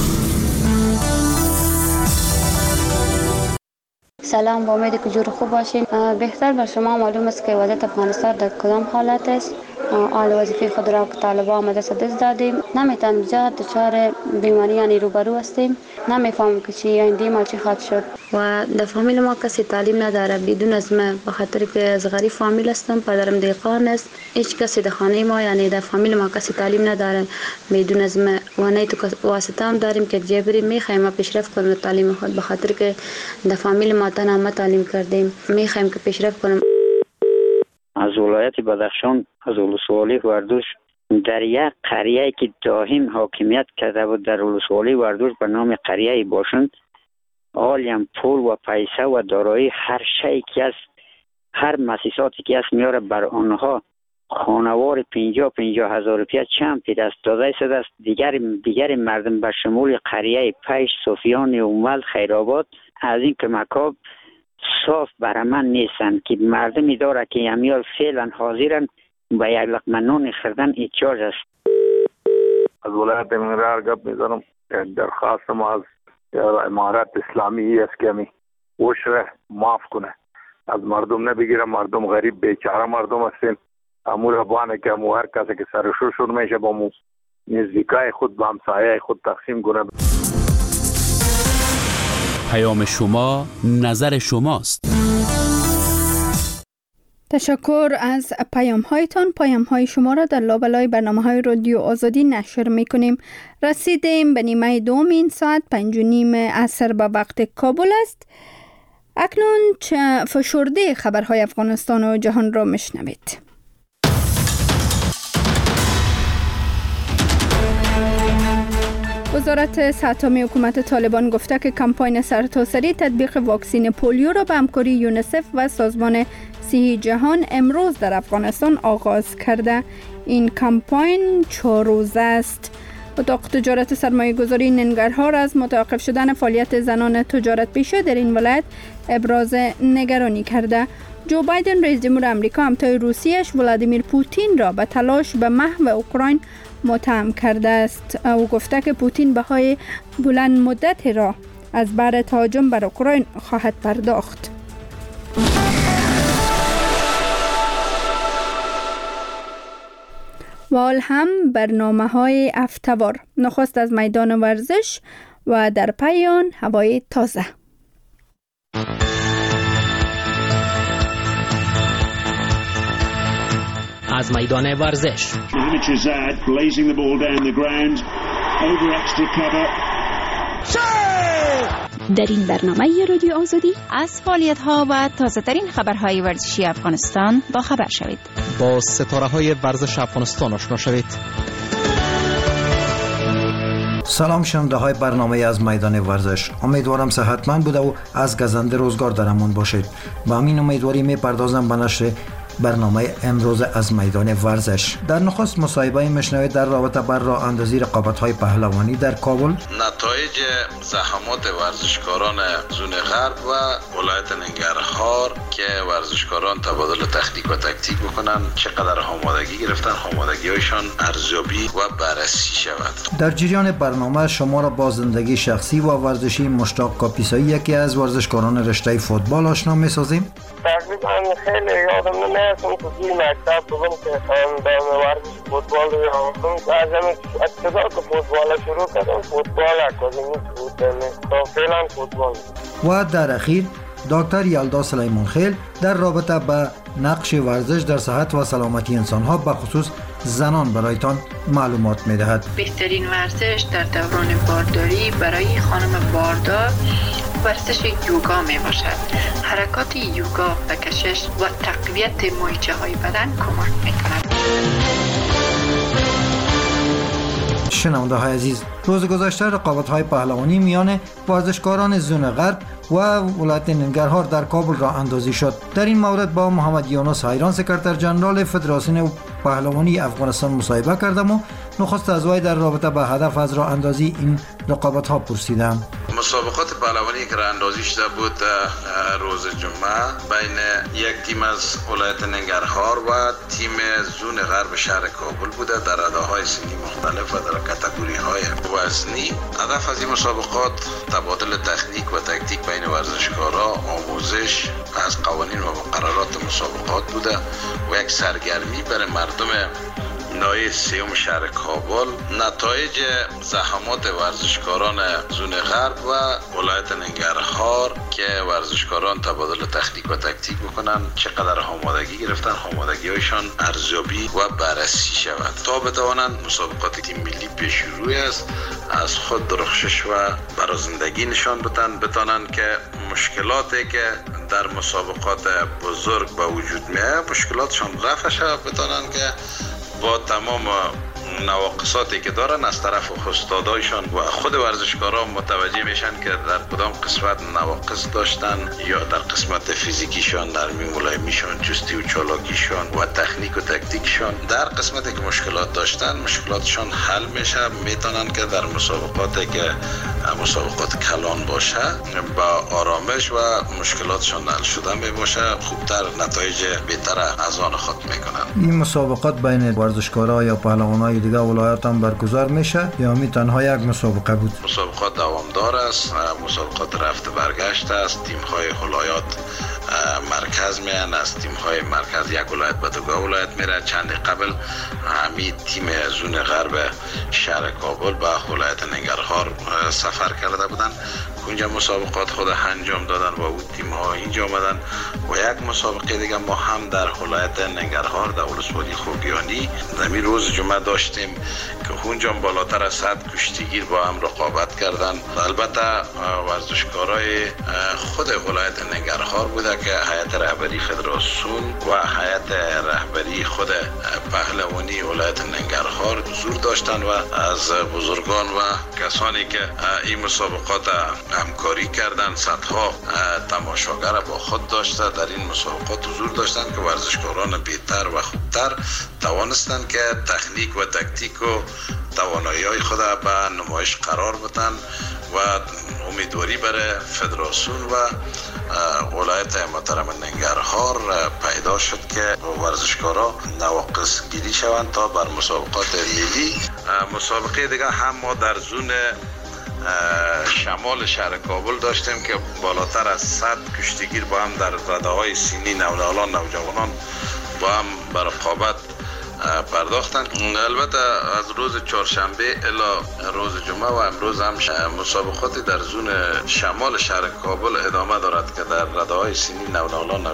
سلام، با امید که جور خوب باشین. بهتر بر شما معلوم است که وضعیت افغانستان در کدام حالت است. آل وظیفه خود را که طالبان آمده دست دادیم، نمیتونیم جهت دچار بیماریانی روبرو هستیم. نمیفهمم که چی آینده ما چی خواهد شد و در فامیل ما کسی تعلیم نداره بدون از من، به خاطر که از غریب فامیل هستم، پدرم دیقان است. هیچ کسی در خانه ما یعنی در فامیل ما کسی تعلیم نداره بدون از من و نه تو واسطه هم داریم که جبری میخوایم پیشرفت کنیم تعلیم خود، به خاطر که در فامیل ما تنها ما تعلیم کردیم، میخوایم که پیشرفت کنیم. از ولایت بدخشان از ولسوالی وردوش در یک قریه که دائم حاکمیت کرده بود در ولسوالی وردوش به نام قریه باشند، عالم پول و پیسه و دارایی هر شی که است، هر مؤسساتی که است میاره بر آنها خانوار 50 هزار روپیه چند پی دست داده شده است. دیگر مردم به شمول قریه پیش، صوفیان، اومل، خیرآباد از این کمک‌ها صاف برای من نیستن که مردمی داره که امیال فعلا حاضرن به یک لقمه نان خوردن احتیاج است. از ولایت ننگرهار گپ میزنم. درخواست ما از امارت اسلامی است که عشر معاف کنه، از مردم نبگیره. مردم غریب بیچاره مردم هستیم. امور بانه که هر کسی که سرشور شور میشه با مو نزدیکای خود با همسایه خود تقسیم کنه. پیام شما نظر شماست. تشکر از پیام هایتان. پیام های شما را در لابلای برنامه های رادیو آزادی نشر می کنیم. رسیدیم به نیمه دوم این ساعت 5:30 عصر به وقت کابل است. اکنون فشرده خبرهای افغانستان و جهان را میشنوید. وزارت صحت عامه حکومت طالبان گفته که کمپاین سرتاسری تطبیق واکسین پولیو را به همکاری یونیسف و سازمان صحی جهان امروز در افغانستان آغاز کرده. این کمپاین 4 روزه است. اتاق تجارت سرمایه گذاری ننگرهار از متوقف شدن فعالیت زنان تجارت پیشه در این ولایت ابراز نگرانی کرده. جو بایدن رئیس جمهور آمریکا همتای روسیه‌اش ولادیمیر پوتین را به تلاش به محو اوکراین متهم کرده است. او گفته که پوتین بهای بلند مدت را از بر تهاجم بر اوکراین خواهد پرداخت. و حال هم برنامه‌های هفته‌وار، نخست از میدان ورزش و در پایان هوای تازه. از میدان ورزش در این برنامه رادیو آزادی از فعالیت‌ها و تازه‌ترین خبرهای ورزشی افغانستان با خبر شوید. با ستاره‌های ورزش افغانستان آشنا شوید. سلام شنونده های برنامه از میدان ورزش. امیدوارم صحتمند بوده و از گزنده روزگار در امان باشید. با همین امیدواری میپردازم به نشر برنامه امروز از میدان ورزش. در نخست مصاحبه میشنوید در رابطه بر راه اندازی رقابت‌های پهلوانی در کابل، نتایج زحمات ورزشکاران زون غرب و ولایت ننگرهار که ورزشکاران تبادل تکنیک و تاکتیک بکنن، چقدر آمادگی گرفتن، آمادگی‌هایشان ارزیابی و بررسی شود. در جریان برنامه شما را با زندگی شخصی و ورزشی مشتاق کاپیسایی، یکی از ورزشکاران رشته فوتبال، آشنا می‌سازیم. تقریبا خیلی یادم نمیاد که توی مکتب بودم که دام ورزش فوتبال رو یادم. از همین ابتدا که فوتبال شروع کردم، فوتبال اکادمی بود، تا فعلا فوتبال. و در اخیر دکتر یلدا سلیمان خیل در رابطه با نقش ورزش در صحت و سلامتی انسان‌ها به خصوص زنان برایتان معلومات می‌دهد. بهترین ورزش در دوران بارداری برای خانم باردار ورزش یوگا می باشد. حرکات یوگا و کشش و تقویت مایچه های بدن کمک می کند. شنونده های عزیز، روز گذشته رقابت‌های پهلوانی میان ورزشکاران زون غرب و ولایت ننگرهار در کابل راه اندازی شد. در این مورد با محمد یونس حیران، سکرتر جنرال فدراسیون پهلوانی افغانستان، مصاحبه کردم و نخست از وی در رابطه با هدف از راه اندازی این رقابت‌ها پرسیدم. مسابقات پهلوانی که راه اندازی شده بود روز جمعه بین یک تیم از ولایت ننگرهار و تیم زون غرب شهر کابل بوده در رده‌های سنی مختلف و در کاتگوری‌های وزنی. هدف از این مسابقات تبادل تکنیک و تاکتیک بین ورزشکارا، آموزش از قوانین و مقررات مسابقات بوده و یک سرگرمی برای مردم نایه سیوم شهر کابل. نتایج زحمات ورزشکاران زون غرب و ولایت ننگرهار که ورزشکاران تبادل تکنیک و تاکتیک بکنن، چقدر آمادگی گرفتن، آمادگی‌هایشان ارزیابی و بررسی شود تا بتوانند مسابقات تیم ملی پیش روی است از خود درخشش و برازندگی نشان بدن، بتوانند که مشکلاتی که در مسابقات بزرگ به وجود میاد مشکلاتشان رفع شود، بتوانند که با تمام نواقصاتی که دارن از طرف استادایشان و خود ورزشکاران متوجه میشن که در کدام قسمت نواقص داشتن، یا در قسمت فیزیکیشان، نرمی ملایمیشان، چستی و چالاکیشان و تکنیک و تاکتیکشان. در قسمتی که مشکلات داشتن مشکلاتشان حل میشه، میتونن که در مسابقاتی که مسابقات کلان باشه با آرامش و مشکلاتشان حل شده می باشه، خوبتر نتایج بهتر از آن خود میکنن. این مسابقات بین ورزشکارها یا پهلوانای دیگه ولایت هم برگزار میشه یا می تنها یک مسابقه بود؟ مسابقات دوامدار است، مسابقات رفت برگشت است. تیم های ولایات مرکز میان، از تیم های مرکز یک ولایت به دیگر ولایت میره. چند قبل همین تیم زون غرب شهر کابل به ولایت ننگرهار سفر کرده بودن، اونجا مسابقات خود انجام دادن و اون تیم ها اینجا آمدن. و یک مسابقه دیگه ما هم در ولایت ننگرهار در ولسوالی خوگیانی در روز جمعه داشتیم که اونجا بالاتر از 100 کشتیگیر با هم رقابت کردن. البته ورزشکارای خود ولایت ننگرهار بوده که هیئت رهبری فدراسیون و هیئت رهبری خود پهلوانی ولایت ننگرهار حضور داشتن و از بزرگان و کسانی که این مسابقات همکاری کردن، صدها تماشاگر با خود داشته در این مسابقات حضور داشتن که ورزشکاران بهتر و خوبتر توانستند که تکنیک و تکتیک و توانایی‌های خود به نمایش قرار بدن و امیدواری برای فدراسیون و ولایت محترم ننگرهار پیدا شد که ورزشکارا نواقص گیری شوند تا بر مسابقات ملی. مسابقه دیگه هم ما در زون شمال شهر کابل داشتیم که بالاتر از 100 کشتیگیر با هم در رده‌های سینی نوجوانان با هم بر رقابت پرداختن. البته از روز چهارشنبه الی روز جمعه و امروز هم مسابقاتی در زون شمال شهر کابل ادامه دارد که در رده‌های سینی نوجوانان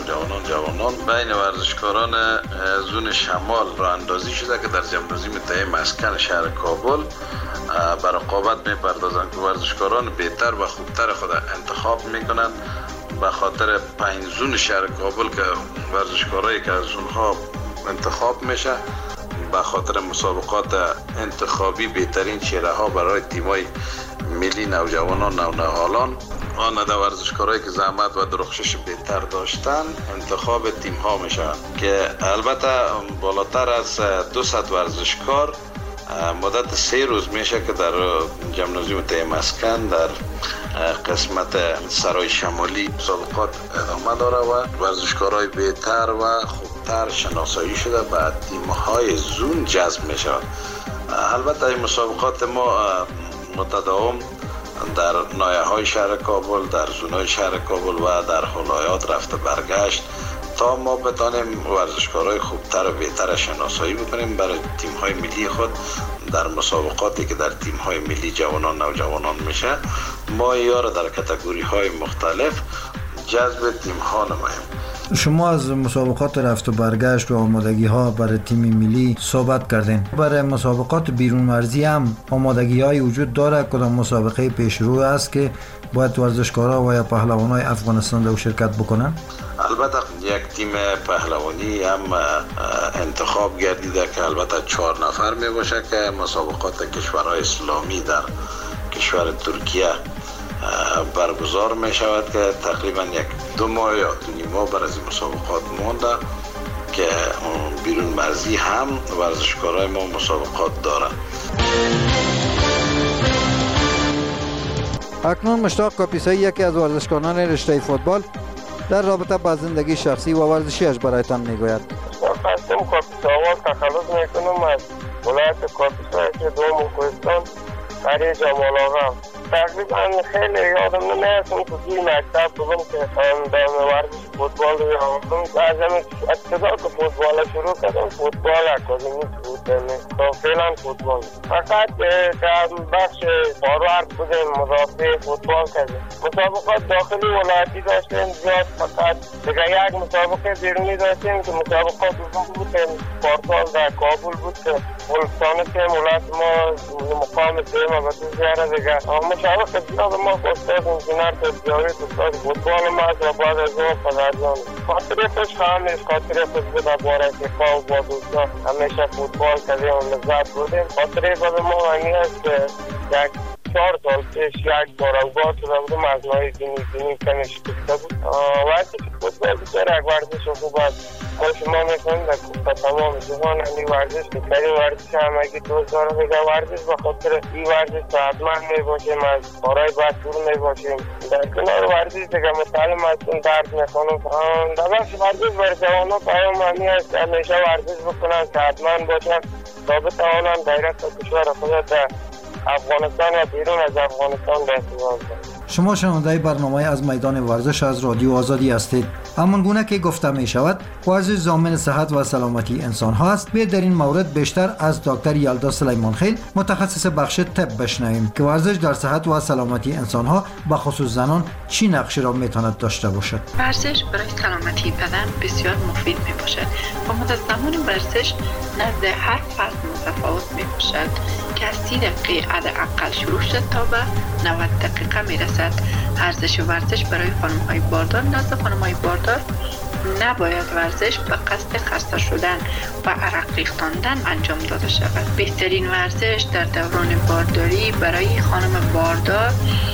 بین ورزشکاران زون شمال راه اندازی شده که در جمع‌آوری متحد مسکن شهر کابل بر رقابت می‌پردازند که ورزشکاران بهتر و خوبتر خود انتخاب می‌کنند. به خاطر 5 زون شهر کابل که ورزشکارایی که از اونها انتخاب میشه، به خاطر مسابقات انتخابی بهترین چهره ها برای تیمای ملی نوجوانان نونهالان آن در ورزشکارایی که زحمت و درخشش بهتر داشتن انتخاب تیم ها میشه که البته بالاتر از 200 ورزشکار مدت 3 روز میشه که در جمع‌آوری متحد مسکن در قسمت سرای شمالی مسابقات ادامه داره و ورزشکارای بهتر و خوبتر شناسایی شده به تیم‌های زون جذب میشه. البته این مسابقات ما متداوم در ناحیه‌های شهر کابل، در زون‌های شهر کابل و در ولایات رفته برگشت تا ما بتانیم ورزشکارای خوبتر و بهتر شناسایی بکنیم برای تیم‌های ملی خود. در مسابقاتی که در تیم‌های ملی جوانان نوجوانان میشه، ما یار در کاتگوری‌های مختلف جذب تیم‌ها نماییم. شما از مسابقات رفت و برگشت و آمادگی ها برای تیم ملی صحبت کردین. برای مسابقات بیرون مرزی هم آمادگی های وجود داره؟ کدام مسابقه پیشرو است که باید ورزشکارا و یا پهلوانای افغانستان در شرکت بکنن؟ البته یک تیم پهلوانی هم انتخاب گردیده که البته 4 نفر می باشه که مسابقات کشورهای اسلامی در کشور ترکیه برگزار می شود که تقریبا 1-2 ماه یا 2.5 ماه بر از این مسابقات مونده که بیرون مرزی هم ورزشکارای ما مسابقات دارن. اکنون مشتاق کاپیسایی یکی از ورزشکاران رشته فوتبال در رابطه با زندگی شخصی و ورزشیش برایتان میگوید. خواستم کاپیسا اول تخلص میکنم از ولایت کاپیسا که دوم کوهستان قریه جمال آقا. تقریبا خیلی یادم نمیاد که توی مکتب بودم که در ورزش فوتبال رو یادم از ابتدا که فوتبال شروع کردم فوتبال اکادمی بود تا فعلا فوتبال فقط بخش فاروارد بودیم مدافع فوتبال کردیم. مسابقات داخلی ولایتی داشتیم زیاد، فقط دیگه یک مسابقه بیرونی داشتیم که مسابقات بود که پارسال در کابل بود که ولستان که ولایت ما مقام دیم و بسید زیاره دیگه مسابقه زیاد ما استاد انجینر تجاری استاد فوتبال ما از بعد از اون پدرجان خاطره خوش خواهمیش خاطره خوش بوده باره که خواه با دوستا همیشه فوتبال کردیم و لذت بودیم. خاطره بعد ما همی هست که 4 سال پیش یک بار اوگاه شده بودم از نهای دینی کمی شکسته بود وقتی فوتبال بسیار یک ورزش خوب است. ما شما میکنیم در تمام جهان این ورزش بهترین ورزش همگی دوستان میگه ورزش به خاطر این ورزش صحتمند میباشیم، از کارهای بد دور میباشیم. در کنار ورزش دیگه متعلم هستیم درد میکنم. در بخش ورزش برای جوانان پیام همی است همیشه ورزش بکنن، صحتمند باشن تا بتوانن غیرت و کشور خود در افغانستان و بیرون از افغانستان به استفاده کنند. شما شنونده برنامه از میدان ورزش از رادیو آزادی هستید. همان گونه که گفته می شود ورزش ضامن صحت و سلامتی انسان ها است. بیاید در این مورد بیشتر از دکتر یلدا سلیمان خیل متخصص بخش طب بشنویم که ورزش در صحت و سلامتی انسان ها به خصوص زنان چی نقشی را میتواند داشته باشد. ورزش برای سلامتی بدن بسیار مفید می باشد و مدت زمان ورزش نزد هر فرد متفاوت می باشد که از 30 دقیقه حداقل شروع شد تا به 90 دقیقه می رسد. ارزش ورزش برای خانم‌های باردار نزد خانم‌های باردار نباید ورزش به قصد خسته شدن و عرق ریختاندن انجام داده شود. بهترین ورزش در دوران بارداری برای خانم باردار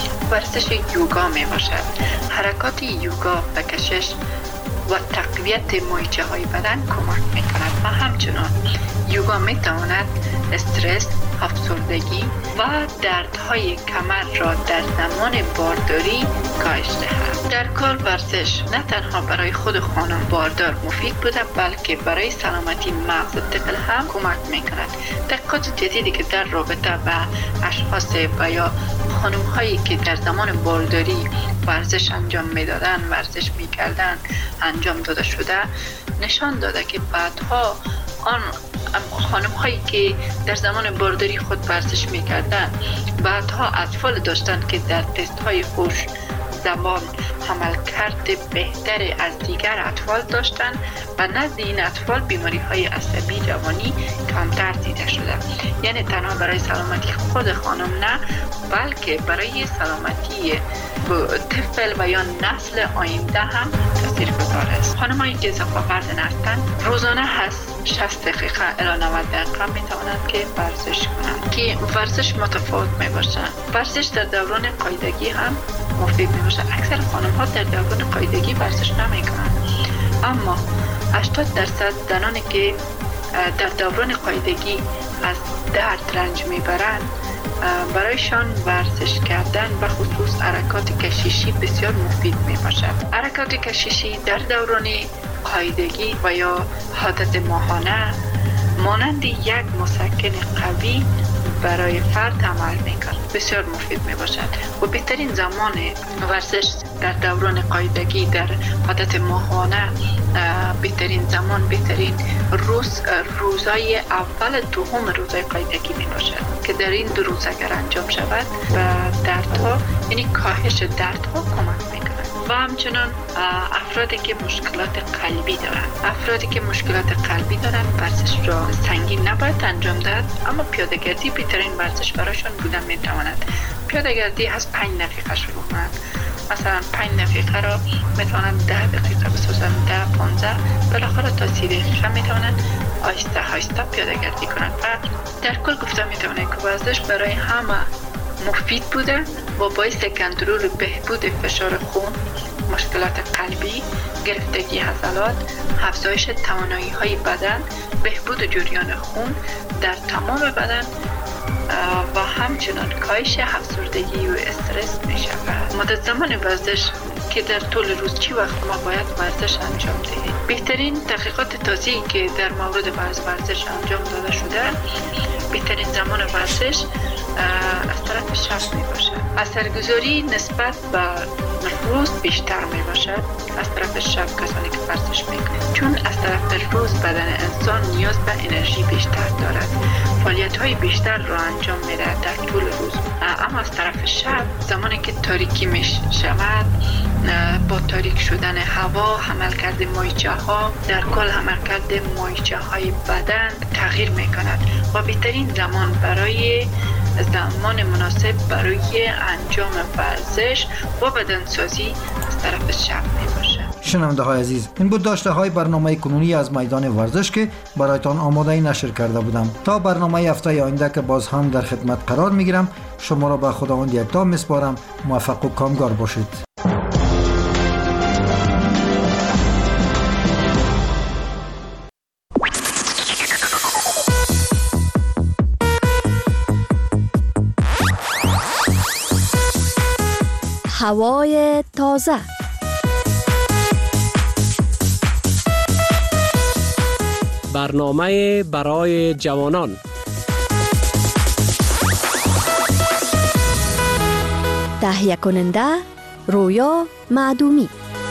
ورزش یوگا می باشد. حرکات یوگا به کشش و تقویت مایچه های بدن کمک می کند و همچنان یوگا می تواند استرس، افسردگی و دردهای کمر را در زمان بارداری کاهش دهد. در کل ورزش نه تنها برای خود خانم باردار مفید بوده بلکه برای سلامتی مغز طفل هم کمک می کند. تحقیقات جدیدی که در رابطه با اشخاص و یا خانم هایی که در زمان بارداری ورزش انجام می دادن، ورزش می کردن انجام داده شده نشان داده که بعدها آن خانم هایی که در زمان بارداری خود ورزش می کردن بعدها اطفال داشتن که در تست های هوش زبان عملکرد بهتر از دیگر اطفال داشتن و نزد این اطفال بیماری های عصبی روانی کمتر دیده شده. یعنی تنها برای سلامتی خود خانم نه بلکه برای سلامتی طفل و یا نسل آینده هم تاثیرگذار است. خانم‌هایی که اضافه وزن هستند روزانه هست 60 دقیقه الی 90 دقیقه می توانند که ورزش کنند که ورزش متفاوت می باشند. ورزش در دوران قاعدگی هم مفید می باشد. اکثر خانم‌ها در دوران قاعدگی ورزش نمی کنند، اما 80% زنانی که در دوران قاعدگی از درد رنج می برند برایشان ورزش کردن و خصوص حرکات کششی بسیار مفید می باشد. حرکات کششی در دوران قاعدگی و یا عادت ماهانه مانند یک مسکن قوی برای فرد عمل می‌کند. بسیار مفید میباشد و بهترین زمان ورزش در دوران قاعدگی در عادت ماهانه بهترین زمان بهترین روزای اول دوم روزای قاعدگی میباشد که در این 2 روز اگر انجام شود و دردها یعنی کاهش دردها کمک میکند. و همچنان افرادی که مشکلات قلبی دارند ورزش را سنگین نباید انجام داد، اما پیاده‌گردی بهترین ورزش برایشان بودن میتواند. پیاده‌گردی از 5 دقیقه شروع کنند. مثلا 5 دقیقه را میتوانند 10 دقیقه بسازند، 10-15 بالاخره تا 30 دقیقه میتوانند آهسته پیاده‌گردی کنند. و در کل گفته میتوانند که ورزش برای همه مفید بوده و باعث کنترل بهبود فشار خون، مشکلات قلبی، گرفتگی عضلات، افزایش توانایی‌های بدن، بهبود جریان خون در تمام بدن و همچنان کاهش افسردگی و استرس می‌شود. مدت زمان ورزش که در طول روز چی وقت ما باید ورزش انجام دهیم. بهترین تحقیقات تازه‌ای که در مورد ورزش انجام داده شده بهترین زمان ورزش از طرف شب می باشد. اثرگذاری نسبت به روز بیشتر می باشد از طرف شب کسانی که ورزش می کنند، چون از طرف روز بدن انسان نیاز به انرژی بیشتر دارد، فعالیت های بیشتر را انجام می دهد در طول روز. اما از طرف شب زمانی که تاریکی می شود با تاریک شدن هوا عملکرد مایچه ها در کل عملکرد مایچه های بدن تغییر می کند و بهترین زمان برای زمان مناسب برای انجام ورزش و بدنسازی از طرف شب می باشد. شنونده های عزیز، این بود داشته های برنامه کنونی از میدان ورزش که برایتان آماده نشر کرده بودم. تا برنامه هفته آینده که باز هم در خدمت قرار می گیرم، شما را به خداوند یکتا می سپارم. موفق و کامگار باشید. هوای تازه. برنامه برای جوانان. تهیه کننده رویا معدومی.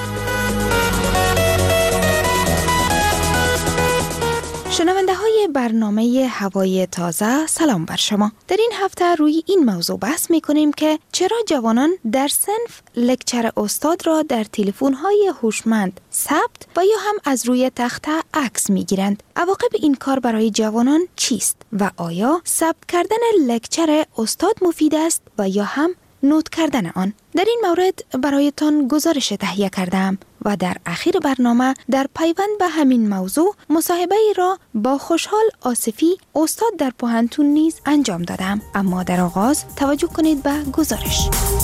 شنونده های برنامه هوای تازه، سلام بر شما. در این هفته روی این موضوع بحث می کنیم که چرا جوانان در صنف لکچر استاد را در تلفن های هوشمند ثبت و یا هم از روی تخته عکس می گیرند. عواقب این کار برای جوانان چیست و آیا ثبت کردن لکچر استاد مفید است و یا هم نوت کردن آن؟ در این مورد برایتان گزارش تهیه کردم و در اخیر برنامه در پیوند به همین موضوع مصاحبه ای را با خوشحال آصفی استاد در پوهنتون نیز انجام دادم. اما در آغاز توجه کنید به گزارش.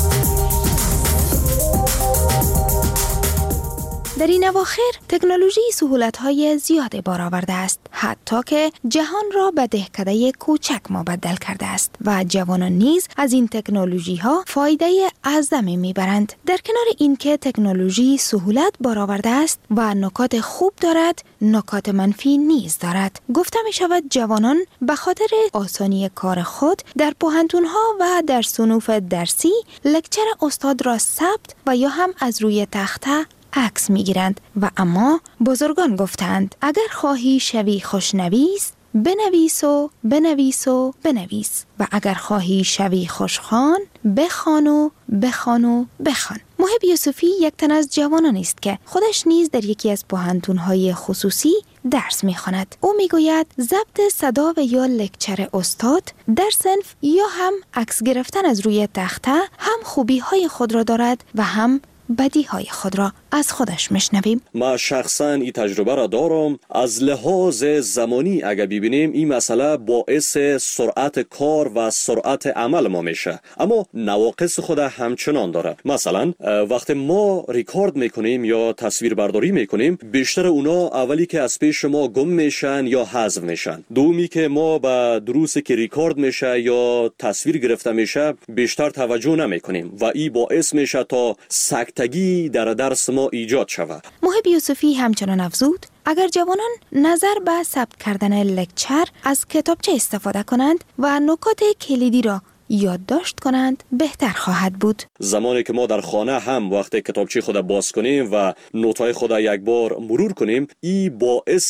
در این اواخر تکنولوژی سهولت‌های زیادی بار آورده است، حتی که جهان را به دهکده کوچک مبدل کرده است و جوانان نیز از این تکنولوژی‌ها فایده اعظمی می‌برند. در کنار اینکه تکنولوژی سهولت بار آورده است و نکات خوب دارد، نکات منفی نیز دارد. گفته می‌شود جوانان به خاطر آسانی کار خود در پوهنتون‌ها و در صنوف درسی لکچر استاد را ثبت و یا هم از روی تخته عکس میگیرند و اما بزرگان گفتند اگر خواهی شوی خوشنویس بنویس و بنویس و بنویس و اگر خواهی شوی خوشخوان بخوان و بخوان و بخوان. محب یوسفی یک تن از جوانان است که خودش نیز در یکی از پوهنتون‌های خصوصی درس می‌خواند. او میگوید ضبط صدا و یا لکچر استاد در صنف یا هم عکس گرفتن از روی تخته هم خوبی‌های خود را دارد و هم بدیهای خود را از خودش میشنویم. ما شخصا این تجربه را دارم. از لحاظ زمانی اگر ببینیم این مسئله باعث سرعت کار و سرعت عمل ما میشه، اما نواقص خود همچنان داره. مثلا وقتی ما ریکورد میکنیم یا تصویر برداری میکنیم، بیشتر اونا اولی که از پیش ما گم میشن یا حذف میشن. دومی که ما به دروسی که ریکورد میشه یا تصویر گرفته میشه بیشتر توجه نمیکنیم و این باعث میشه تا سکتگی در درس ما ایجاد شود. محب یوسفی همچنان افزود اگر جوانان نظر به ثبت کردن لکچر از کتابچه استفاده کنند و نکات کلیدی را یادداشت کنند بهتر خواهد بود. زمانی که ما در خانه هم وقتی کتابچه خود باز کنیم و نوت‌های خود یک بار مرور کنیم، این باعث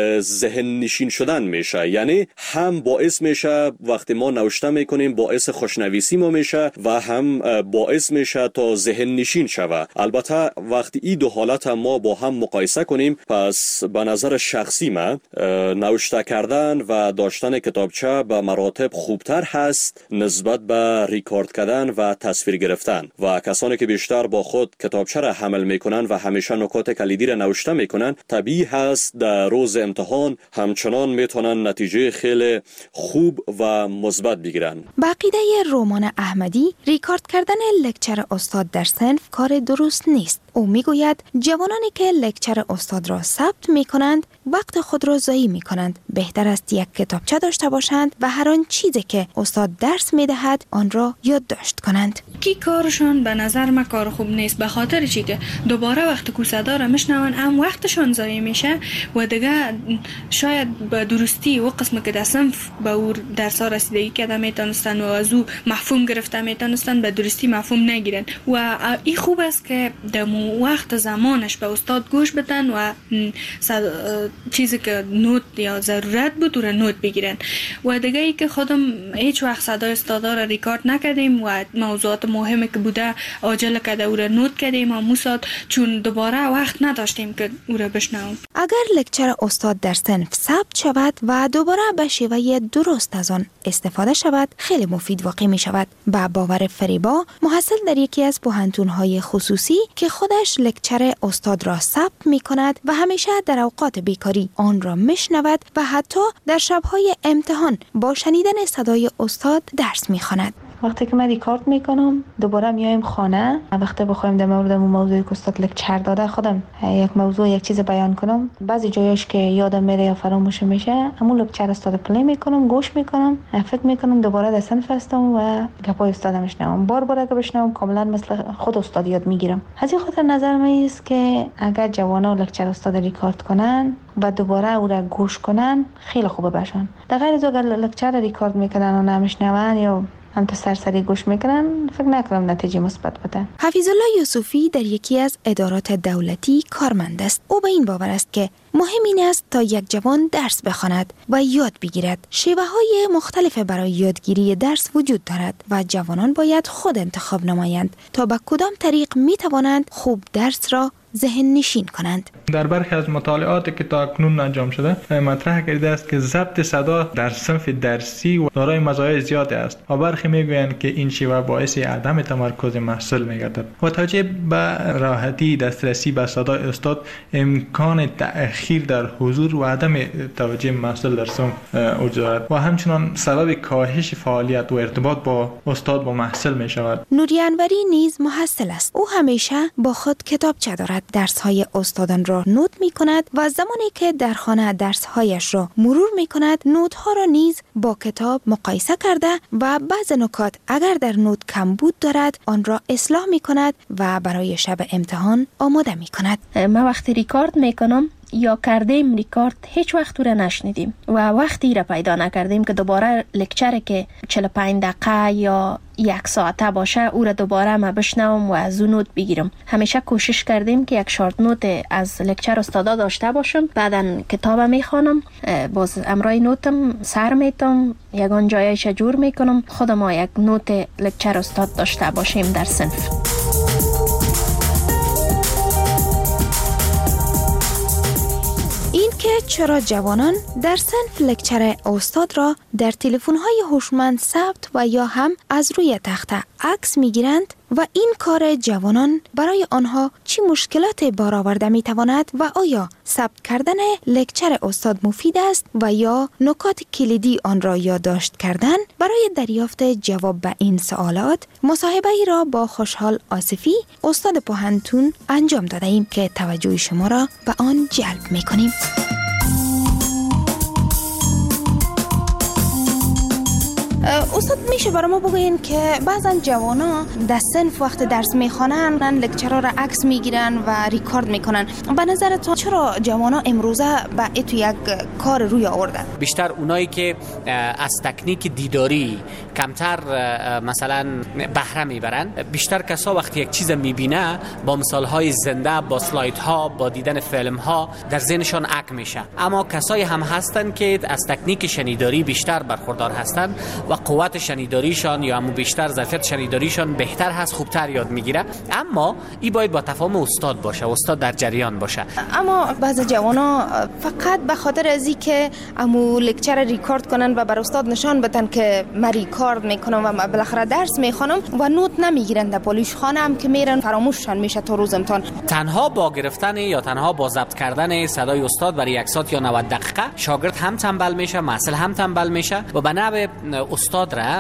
ذهن نشین شدن میشه. یعنی هم باعث میشه وقتی ما نوشته میکنیم باعث خوشنویسی ما میشه و هم باعث میشه تا ذهن نشین شود. البته وقتی این دو حالت هم ما با هم مقایسه کنیم، پس به نظر شخصی من نوشته کردن و داشتن کتابچه به مراتب خوبتر هست نسبت به ریکورد کردن و تصویر گرفتن. و کسانی که بیشتر با خود کتابچه را حمل میکنن و همیشه نکات کلیدی را نوشته میکنن، طبیعی هست در روز امتحان همچنان میتونن نتیجه خیلی خوب و مثبت بگیرن. با عقیده رومان احمدی، ریکورد کردن لکچر استاد در صنف کار درست نیست. او میگوید جوانانی که لکچر استاد را ثبت میکنند وقت خود را ضایع میکنند. بهتر است یک کتابچه داشته باشند و هر آن چیزی که استاد درس میدهد آن را یادداشت کنند. کی کارشان به نظر من کار خوب نیست، به خاطر چی که دوباره وقت کو صدا را میشنون هم وقتشان ضایع میشه و دیگه شاید به درستی و قسم که در صنف به او درس ها رسیدگی کرده میتونستن و از او مفهوم گرفته میتونستن به درستی مفهوم نگیرن و این خوب است که در وقت زمانش به استاد گوش بدن و چیزی که نوت یا ضرورت بود او را نوت بگیرن. و دیگه ای که خودم هیچ وقت صدای استادا را ریکارد نکردیم و موضوعات مهمی که بوده عاجل کرده او را نوت کردیم و موساد چون دوباره وقت نداشتیم که او را بشنویم. اگر لکچر استاد در صنف ثبت شود و دوباره به شیوه درست از آن استفاده شود خیلی مفید واقع می شود. با باور فریبا محصل در یکی از پوهنتون‌های خصوصی که خودش لکچر استاد را ثبت می کند و همیشه در اوقات بیکاری آن را میشنود و حتی در شبهای امتحان با شنیدن صدای استاد درس می خواند. وقتی که من ریکارد میکنم دوباره میایم خانه، وقتی بخوایم در مورد اون موضوعی که استاد لکچر داده خودم یک موضوع یک چیز بیان کنم، بعضی جایش که یادم میره یا فراموش میشه همون لکچر استاد پلی میکنم، گوش میکنم، فکر میکنم دوباره در صنف هستم و گپای استاد میشنوم. بار اگه بشنوم کاملا مثل خود استاد یاد میگیرم. از این خاطر نظر من است که اگر جوانا لکچر استاد ریکارد کنن و دوباره او را گوش کنن خیلی خوبه باشن. در غیر از اگر لکچر ریکارد میکنن و نمیشنون یا هم تو سرسری گوش میکنن، فکر نکنم نتیجه مثبت بده. حفیظ الله یوسفی در یکی از ادارات دولتی کارمند است. او به این باور است که مهم این است تا یک جوان درس بخواند و یاد بگیرد. شیوه‌های مختلف برای یادگیری درس وجود دارد و جوانان باید خود انتخاب نمایند تا به کدام طریق میتوانند خوب درس را ذهن نشین کنند. در برخی از مطالعاتی که تا اکنون انجام شده مطرح کرده است که ضبط صدا در صنف درسی و دارای مزایای زیادی است و برخی میگویند که این شیوه باعث عدم تمرکز محصل میگردد. و توجه به راحتی دسترسی به صدای استاد، امکان تأخیر در حضور و عدم توجه محصل در صنف وجود دارد و همچنان سبب کاهش فعالیت و ارتباط با استاد با محصل می شود. نوری انوری نیز محصل است. او همیشه با خود کتابچه دارد. درس‌های استادان را نوت می‌کند و زمانی که در خانه درس‌هایش را مرور می‌کند، نوت‌ها را نیز با کتاب مقایسه کرده و بعض نکات اگر در نوت کم بود دارد آن را اصلاح می‌کند و برای شب امتحان آماده می‌کند. ما وقتی ریکارد می‌کنم یا کردیم ریکارد هیچ وقت او را نشنیدیم و وقتی را پیدا نکردیم که دوباره لکچر که 45 دقیقه یا 1 ساعته باشه او را دوباره ما بشنوم و از اون نوت بگیرم. همیشه کوشش کردیم که یک شارت نوت از لکچر استادا داشته باشم، بعدن کتاب میخوانم، باز امرای نوتم سر میتم، یگان جایش جور میکنم، خودم ما یک نوت لکچر استاد داشته باشیم در صنف. این که چرا جوانان در صنف لکچر استاد را در تلفن‌های هوشمند ثبت و یا هم از روی تخته عکس می‌گیرند و این کار جوانان برای آنها چی مشکلاتی برآورده می‌تواند و آیا ثبت کردن لکچر استاد مفید است و یا نکات کلیدی آن را یادداشت کردن؟ برای دریافت جواب به این سوالات مصاحبه‌ای را با خوشحال آصفی استاد پوهنتون انجام دادیم که توجه شما را به آن جلب می‌کنیم. استاد میشه برای ما بگوین که بعضا جوانا در صنف وقت درس میخوانن لکچرها را عکس میگیرن و ریکارد میکنن. به نظر تو چرا جوانا امروزه به اتو یک کار روی آوردن؟ بیشتر اونایی که از تکنیک دیداری کمتر مثلا بهره میبرن، بیشتر کسا وقتی یک چیز میبینه با مثالهای زنده، با سلایدها، با دیدن فیلمها در ذهنشان عک میشه. اما کسایی هم هستن که از تکنیک شنیداری بیشتر برخوردار هستن و قوت شنیداریشان یا همون بیشتر ظرفیت شنیداریشان بهتر هست، خوبتر یاد میگیره. اما این باید با تفاهم استاد باشه، استاد در جریان باشه. اما بعضی جوانا فقط به خاطر از اینکه امو لکچر ریکارد کنن و بر استاد نشان بدن که من ریکارد میکنم و بالاخره درس میخوانم و نوت نمیگیرن، در پالیش خانه هم که میرن فراموششان میشه تا روز امتحان. تنها با گرفتن یا تنها با ضبط کردن صدای استاد برای 1 ساعت یا 90 دقیقه شاگرد هم تنبل میشه، محصل هم تنبل میشه و به نحو استاد را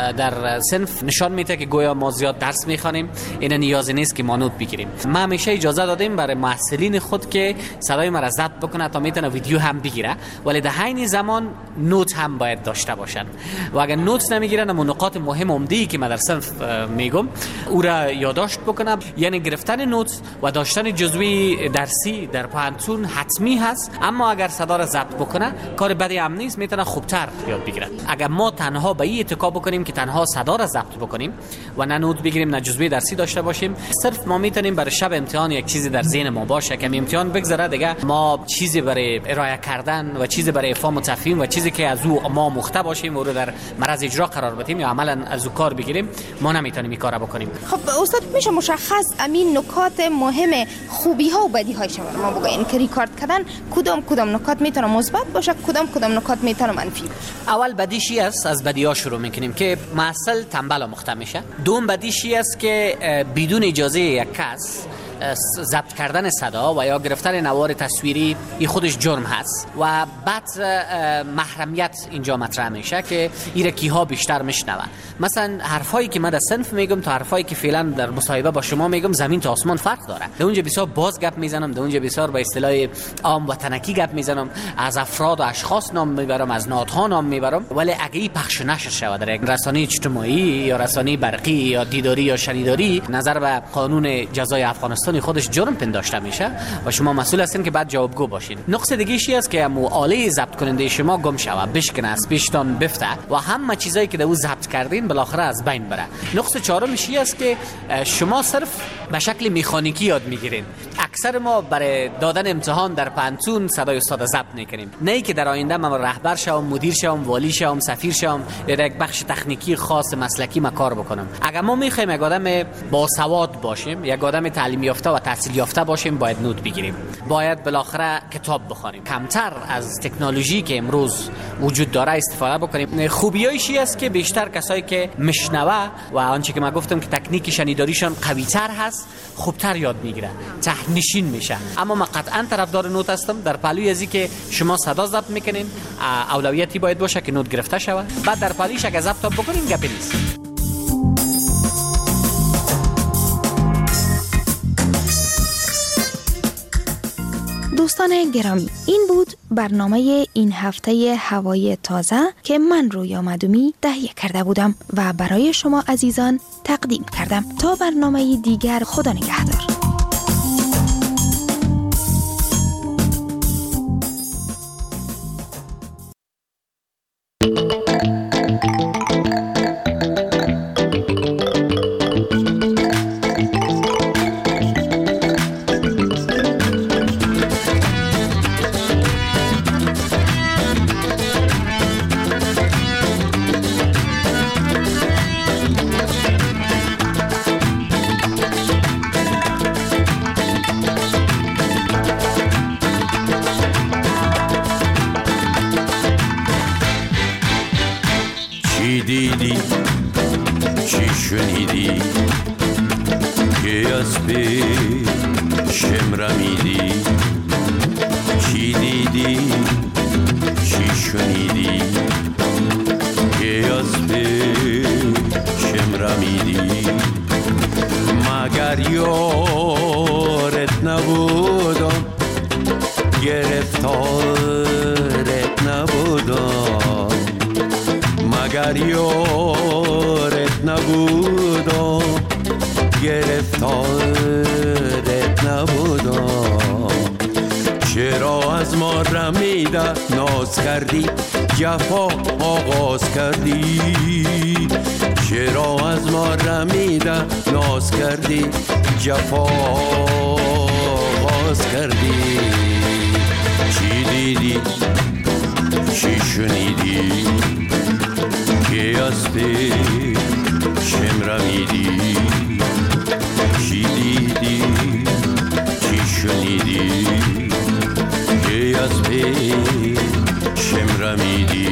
در صنف نشان میده که گویا ما زیاد درس میخوانیم، این نیازی نیست که ما نوت بگیریم. ما همیشه اجازه دادیم برای محصلین خود که صدای ما را ضبط بکنه تا میتونه ویدیو هم بگیره، ولی در عین زمان نوت هم باید داشته باشن و اگر نوت نمیگیرن اما نکات مهم عمده‌ای که ما در صنف میگم او را یادداشت بکنه. یعنی گرفتن نوت و داشتن جزوی درسی در پوهنتون حتمی هست، اما اگر صدا را ضبط بکنه کار بدی هم نیست، میتونه خوبتر یاد بگیره. اگر ما تنها به این اتکا بکنیم که تنها صدا را ضبط بکنیم و نه نوت بگیریم نه جزوی درسی داشته باشیم، صرف ما میتونیم برای شب امتحان یک چیزی در ذهن ما باشه که امتحان بگذره دیگه ما چیزی برای ارائه کردن و چیزی برای افهام و تفهیم و چیزی که از او ما مخته باشیم و رو در معرض اجرا قرار بدیم یا عملا از او کار بگیریم، ما نمیتونیم این کارا بکنیم. خب استاد میشه مشخص امین نکات مهم خوبی ها و بدی هایش ما بگین که ریکارد کردن کدام نکات میتونه مثبت باشه، کدام نکات میتونه منفی؟ اول بدیشی است، از بدی‌ها شروع میکنیم که محصل تنبل و مخته میشه. دوم بدیشی است که بدون اجازه یک کس ضبط کردن صدا و یا گرفتن نوار تصویری این خودش جرم هست و بعد محرمیت اینجا مطرح میشه که ایره کیها بیشتر میشنوه. مثلا حرفایی که من در صنف میگم تا حرفایی که فعلا در مصاحبه با شما میگم زمین تا آسمان فرق داره. در اونجا بسیار باز گپ میزنم، در اونجا بسیار با اصطلاح عام وطنکی گپ میزنم، از افراد و اشخاص نام میبرم، از نهادها نام میبرم، ولی اگه این پخش نشه شود در یک رسانه اجتماعی یا رسانه برقی یا دیداری یا شنیداری، نظر به قانون جزای افغانستان خودش جرم پنداشته میشه و شما مسئول هستین که بعد جوابگو باشین. نقص دیگه چی است که آله ضبط کننده شما گم شوه، بشکنه، از پیشتان بفته و همه چیزایی که در او ضبط کردین بالاخره از بین بره. نقص چهارم چی است که شما صرف به شکل مکانیکی یاد میگیرین. اکثر ما برای دادن امتحان در پانتون صدای استاد ضبط میکنیم، نه ای که در آینده من رهبر شوم، مدیر شوم، والی شوم، سفیر شوم یا در یک بخش تکنیکی خاص مسلکی ما کار بکنم. اگر ما میخوایم یک آدم باسواد باشیم، یک آدم تعلیم یافته و تحصیل یافته باشیم، باید نوت بگیریم، باید بالاخره کتاب بخونیم، کمتر از تکنولوژی که امروز وجود داره استفاده بکنیم. خوبیایش است که بیشتر کسایی که مشنوه و آنچه که من گفتم که تکنیک شنیداریشان قوی‌تر هست، خوبتر یاد میگیره، ته‌نشین میشه. اما من قطعا طرفدار نوت هستم. در پهلوی ازی که شما صدا ضبط میکنین، اولویتی باید باشه که نوت گرفته شود. بعد در پهلویش اگه ضبط بکنین گپی نیست. دوستان گرامی، این بود برنامه این هفته هوای تازه که من رویا مدومی تهیه کرده بودم و برای شما عزیزان تقدیم کردم. تا برنامه دیگر، خدا نگهدار. جفا آغاز کردی، چرا از ما رمیده ناز کردی، جفا آغاز کردی. چی دیدی چی شنیدی که از پیشم رمیدی، چی دیدی چی شنیدی که از پیشم رمیدی.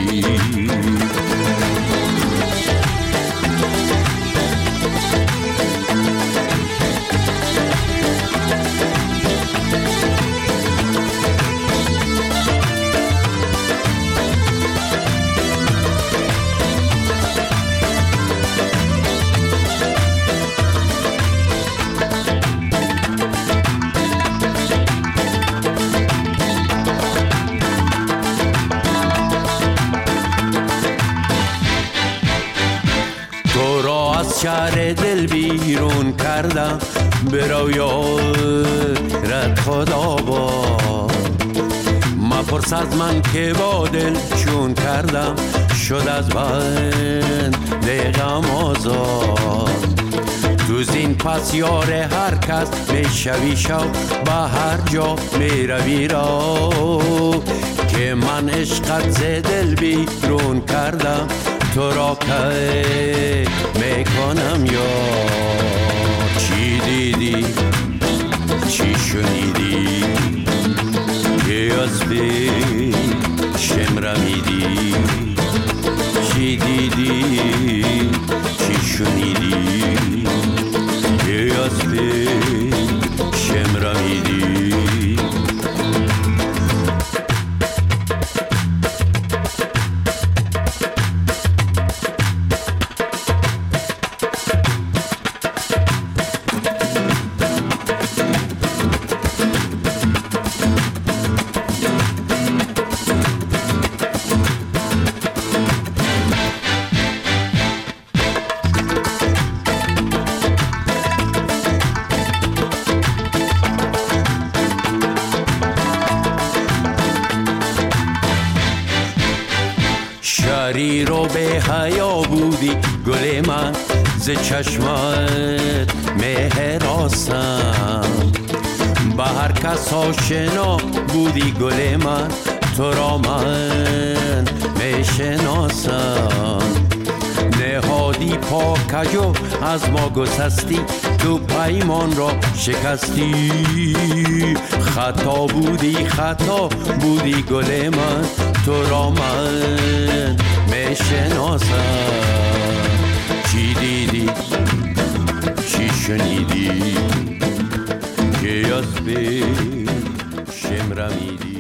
شهر دل بیرون کردم، برو یارت خدا با مپرس از من که با دل چون کردم، شد از بند غم آزاد. تو زین پس یار هر کس میشوی شو، به هر جا میروی را که من عشقت ز دل بیرون کردم، تو را که میکنم یار. چی دیدی چی شنیدی که از پیشم رمیدی، چی دیدی چی شنیدی که از پیشم پری رو به حیا بودی گل من، ز چشمت مهر آسم. به هر کس آشنا بودی گل من، تو را من میشناسم. نهادی پاکجو از ما گسستی، تو پیمان را شکستی. خطا بودی گل من، تو را من میشناسم. چی دیدی چی شنیدی که از به شمرمیدی؟